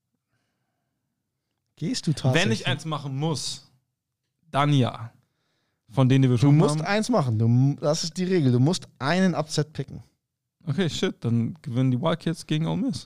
Gehst du tatsächlich? Wenn ich eins machen muss, dann ja. Von denen, die wir schon haben. Du musst eins machen. Das ist die Regel. Du musst einen Upset picken. Okay, shit. Dann gewinnen die Wildcats gegen Ole Miss.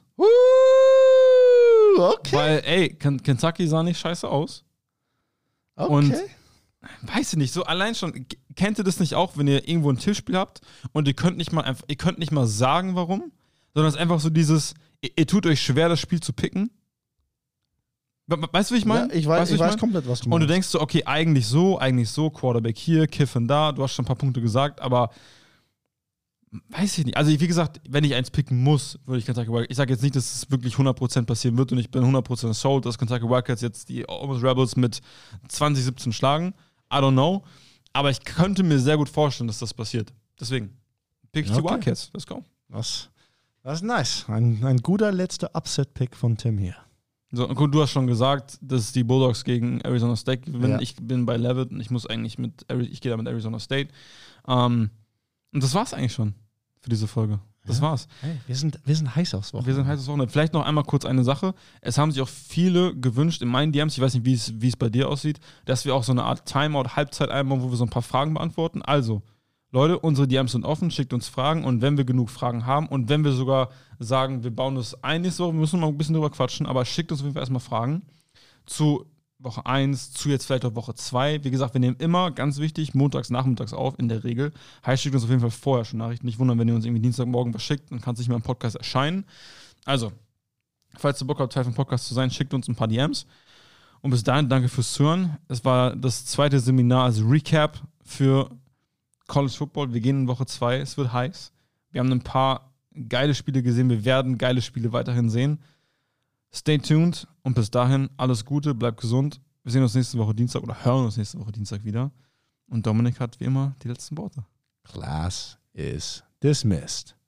Okay. Weil, Kentucky sah nicht scheiße aus. Okay. Und weiß ich nicht, so allein schon, kennt ihr das nicht auch, wenn ihr irgendwo ein Tischspiel habt und ihr könnt nicht mal sagen, warum, sondern es ist einfach so dieses, ihr tut euch schwer, das Spiel zu picken. Weißt du, wie ich meine? Ja, ich weiß komplett, was du meinst. Und du denkst so, okay, eigentlich so, Quarterback hier, Kiffin da, du hast schon ein paar Punkte gesagt, aber weiß ich nicht. Also wie gesagt, wenn ich eins picken muss, würde ich Kentucky Wildcats. Ich sage jetzt nicht, dass es wirklich 100% passieren wird und ich bin 100% sold, dass Kentucky Wildcats jetzt die Ole Miss Rebels mit 20-17 schlagen. I don't know. Aber ich könnte mir sehr gut vorstellen, dass das passiert. Deswegen pick ich die Wildcats. Let's go. Das ist nice. Ein guter letzter Upset-Pick von Tim hier. So, gut, du hast schon gesagt, dass die Bulldogs gegen Arizona State gewinnen. Ja. Ich bin bei Levitt und ich gehe da mit Arizona State. Und das war's eigentlich schon für diese Folge. Das war's. Hey, wir sind heiß aufs Wochenende. Wir sind heiß aufs Wochenende. Vielleicht noch einmal kurz eine Sache. Es haben sich auch viele gewünscht in meinen DMs, ich weiß nicht, wie es bei dir aussieht, dass wir auch so eine Art Timeout, Halbzeit einbauen, wo wir so ein paar Fragen beantworten. Also, Leute, unsere DMs sind offen, schickt uns Fragen und wenn wir genug Fragen haben und wenn wir sogar sagen, wir bauen das ein nächste Woche, wir müssen mal ein bisschen drüber quatschen, aber schickt uns auf jeden Fall erstmal Fragen zu Woche 1, zu jetzt vielleicht auch Woche 2. Wie gesagt, wir nehmen immer, ganz wichtig, montags, nachmittags auf, in der Regel. Heißt, schickt uns auf jeden Fall vorher schon Nachrichten. Nicht wundern, wenn ihr uns irgendwie Dienstagmorgen was schickt, dann kann es nicht mehr im Podcast erscheinen. Also, falls ihr Bock habt, Teil vom Podcast zu sein, schickt uns ein paar DMs. Und bis dahin, danke fürs Zuhören. Es war das zweite Seminar als Recap für College Football. Wir gehen in Woche 2, es wird heiß. Wir haben ein paar geile Spiele gesehen, wir werden geile Spiele weiterhin sehen. Stay tuned und bis dahin alles Gute, bleibt gesund. Wir sehen uns nächste Woche Dienstag oder hören uns nächste Woche Dienstag wieder. Und Dominik hat wie immer die letzten Worte. Class is dismissed.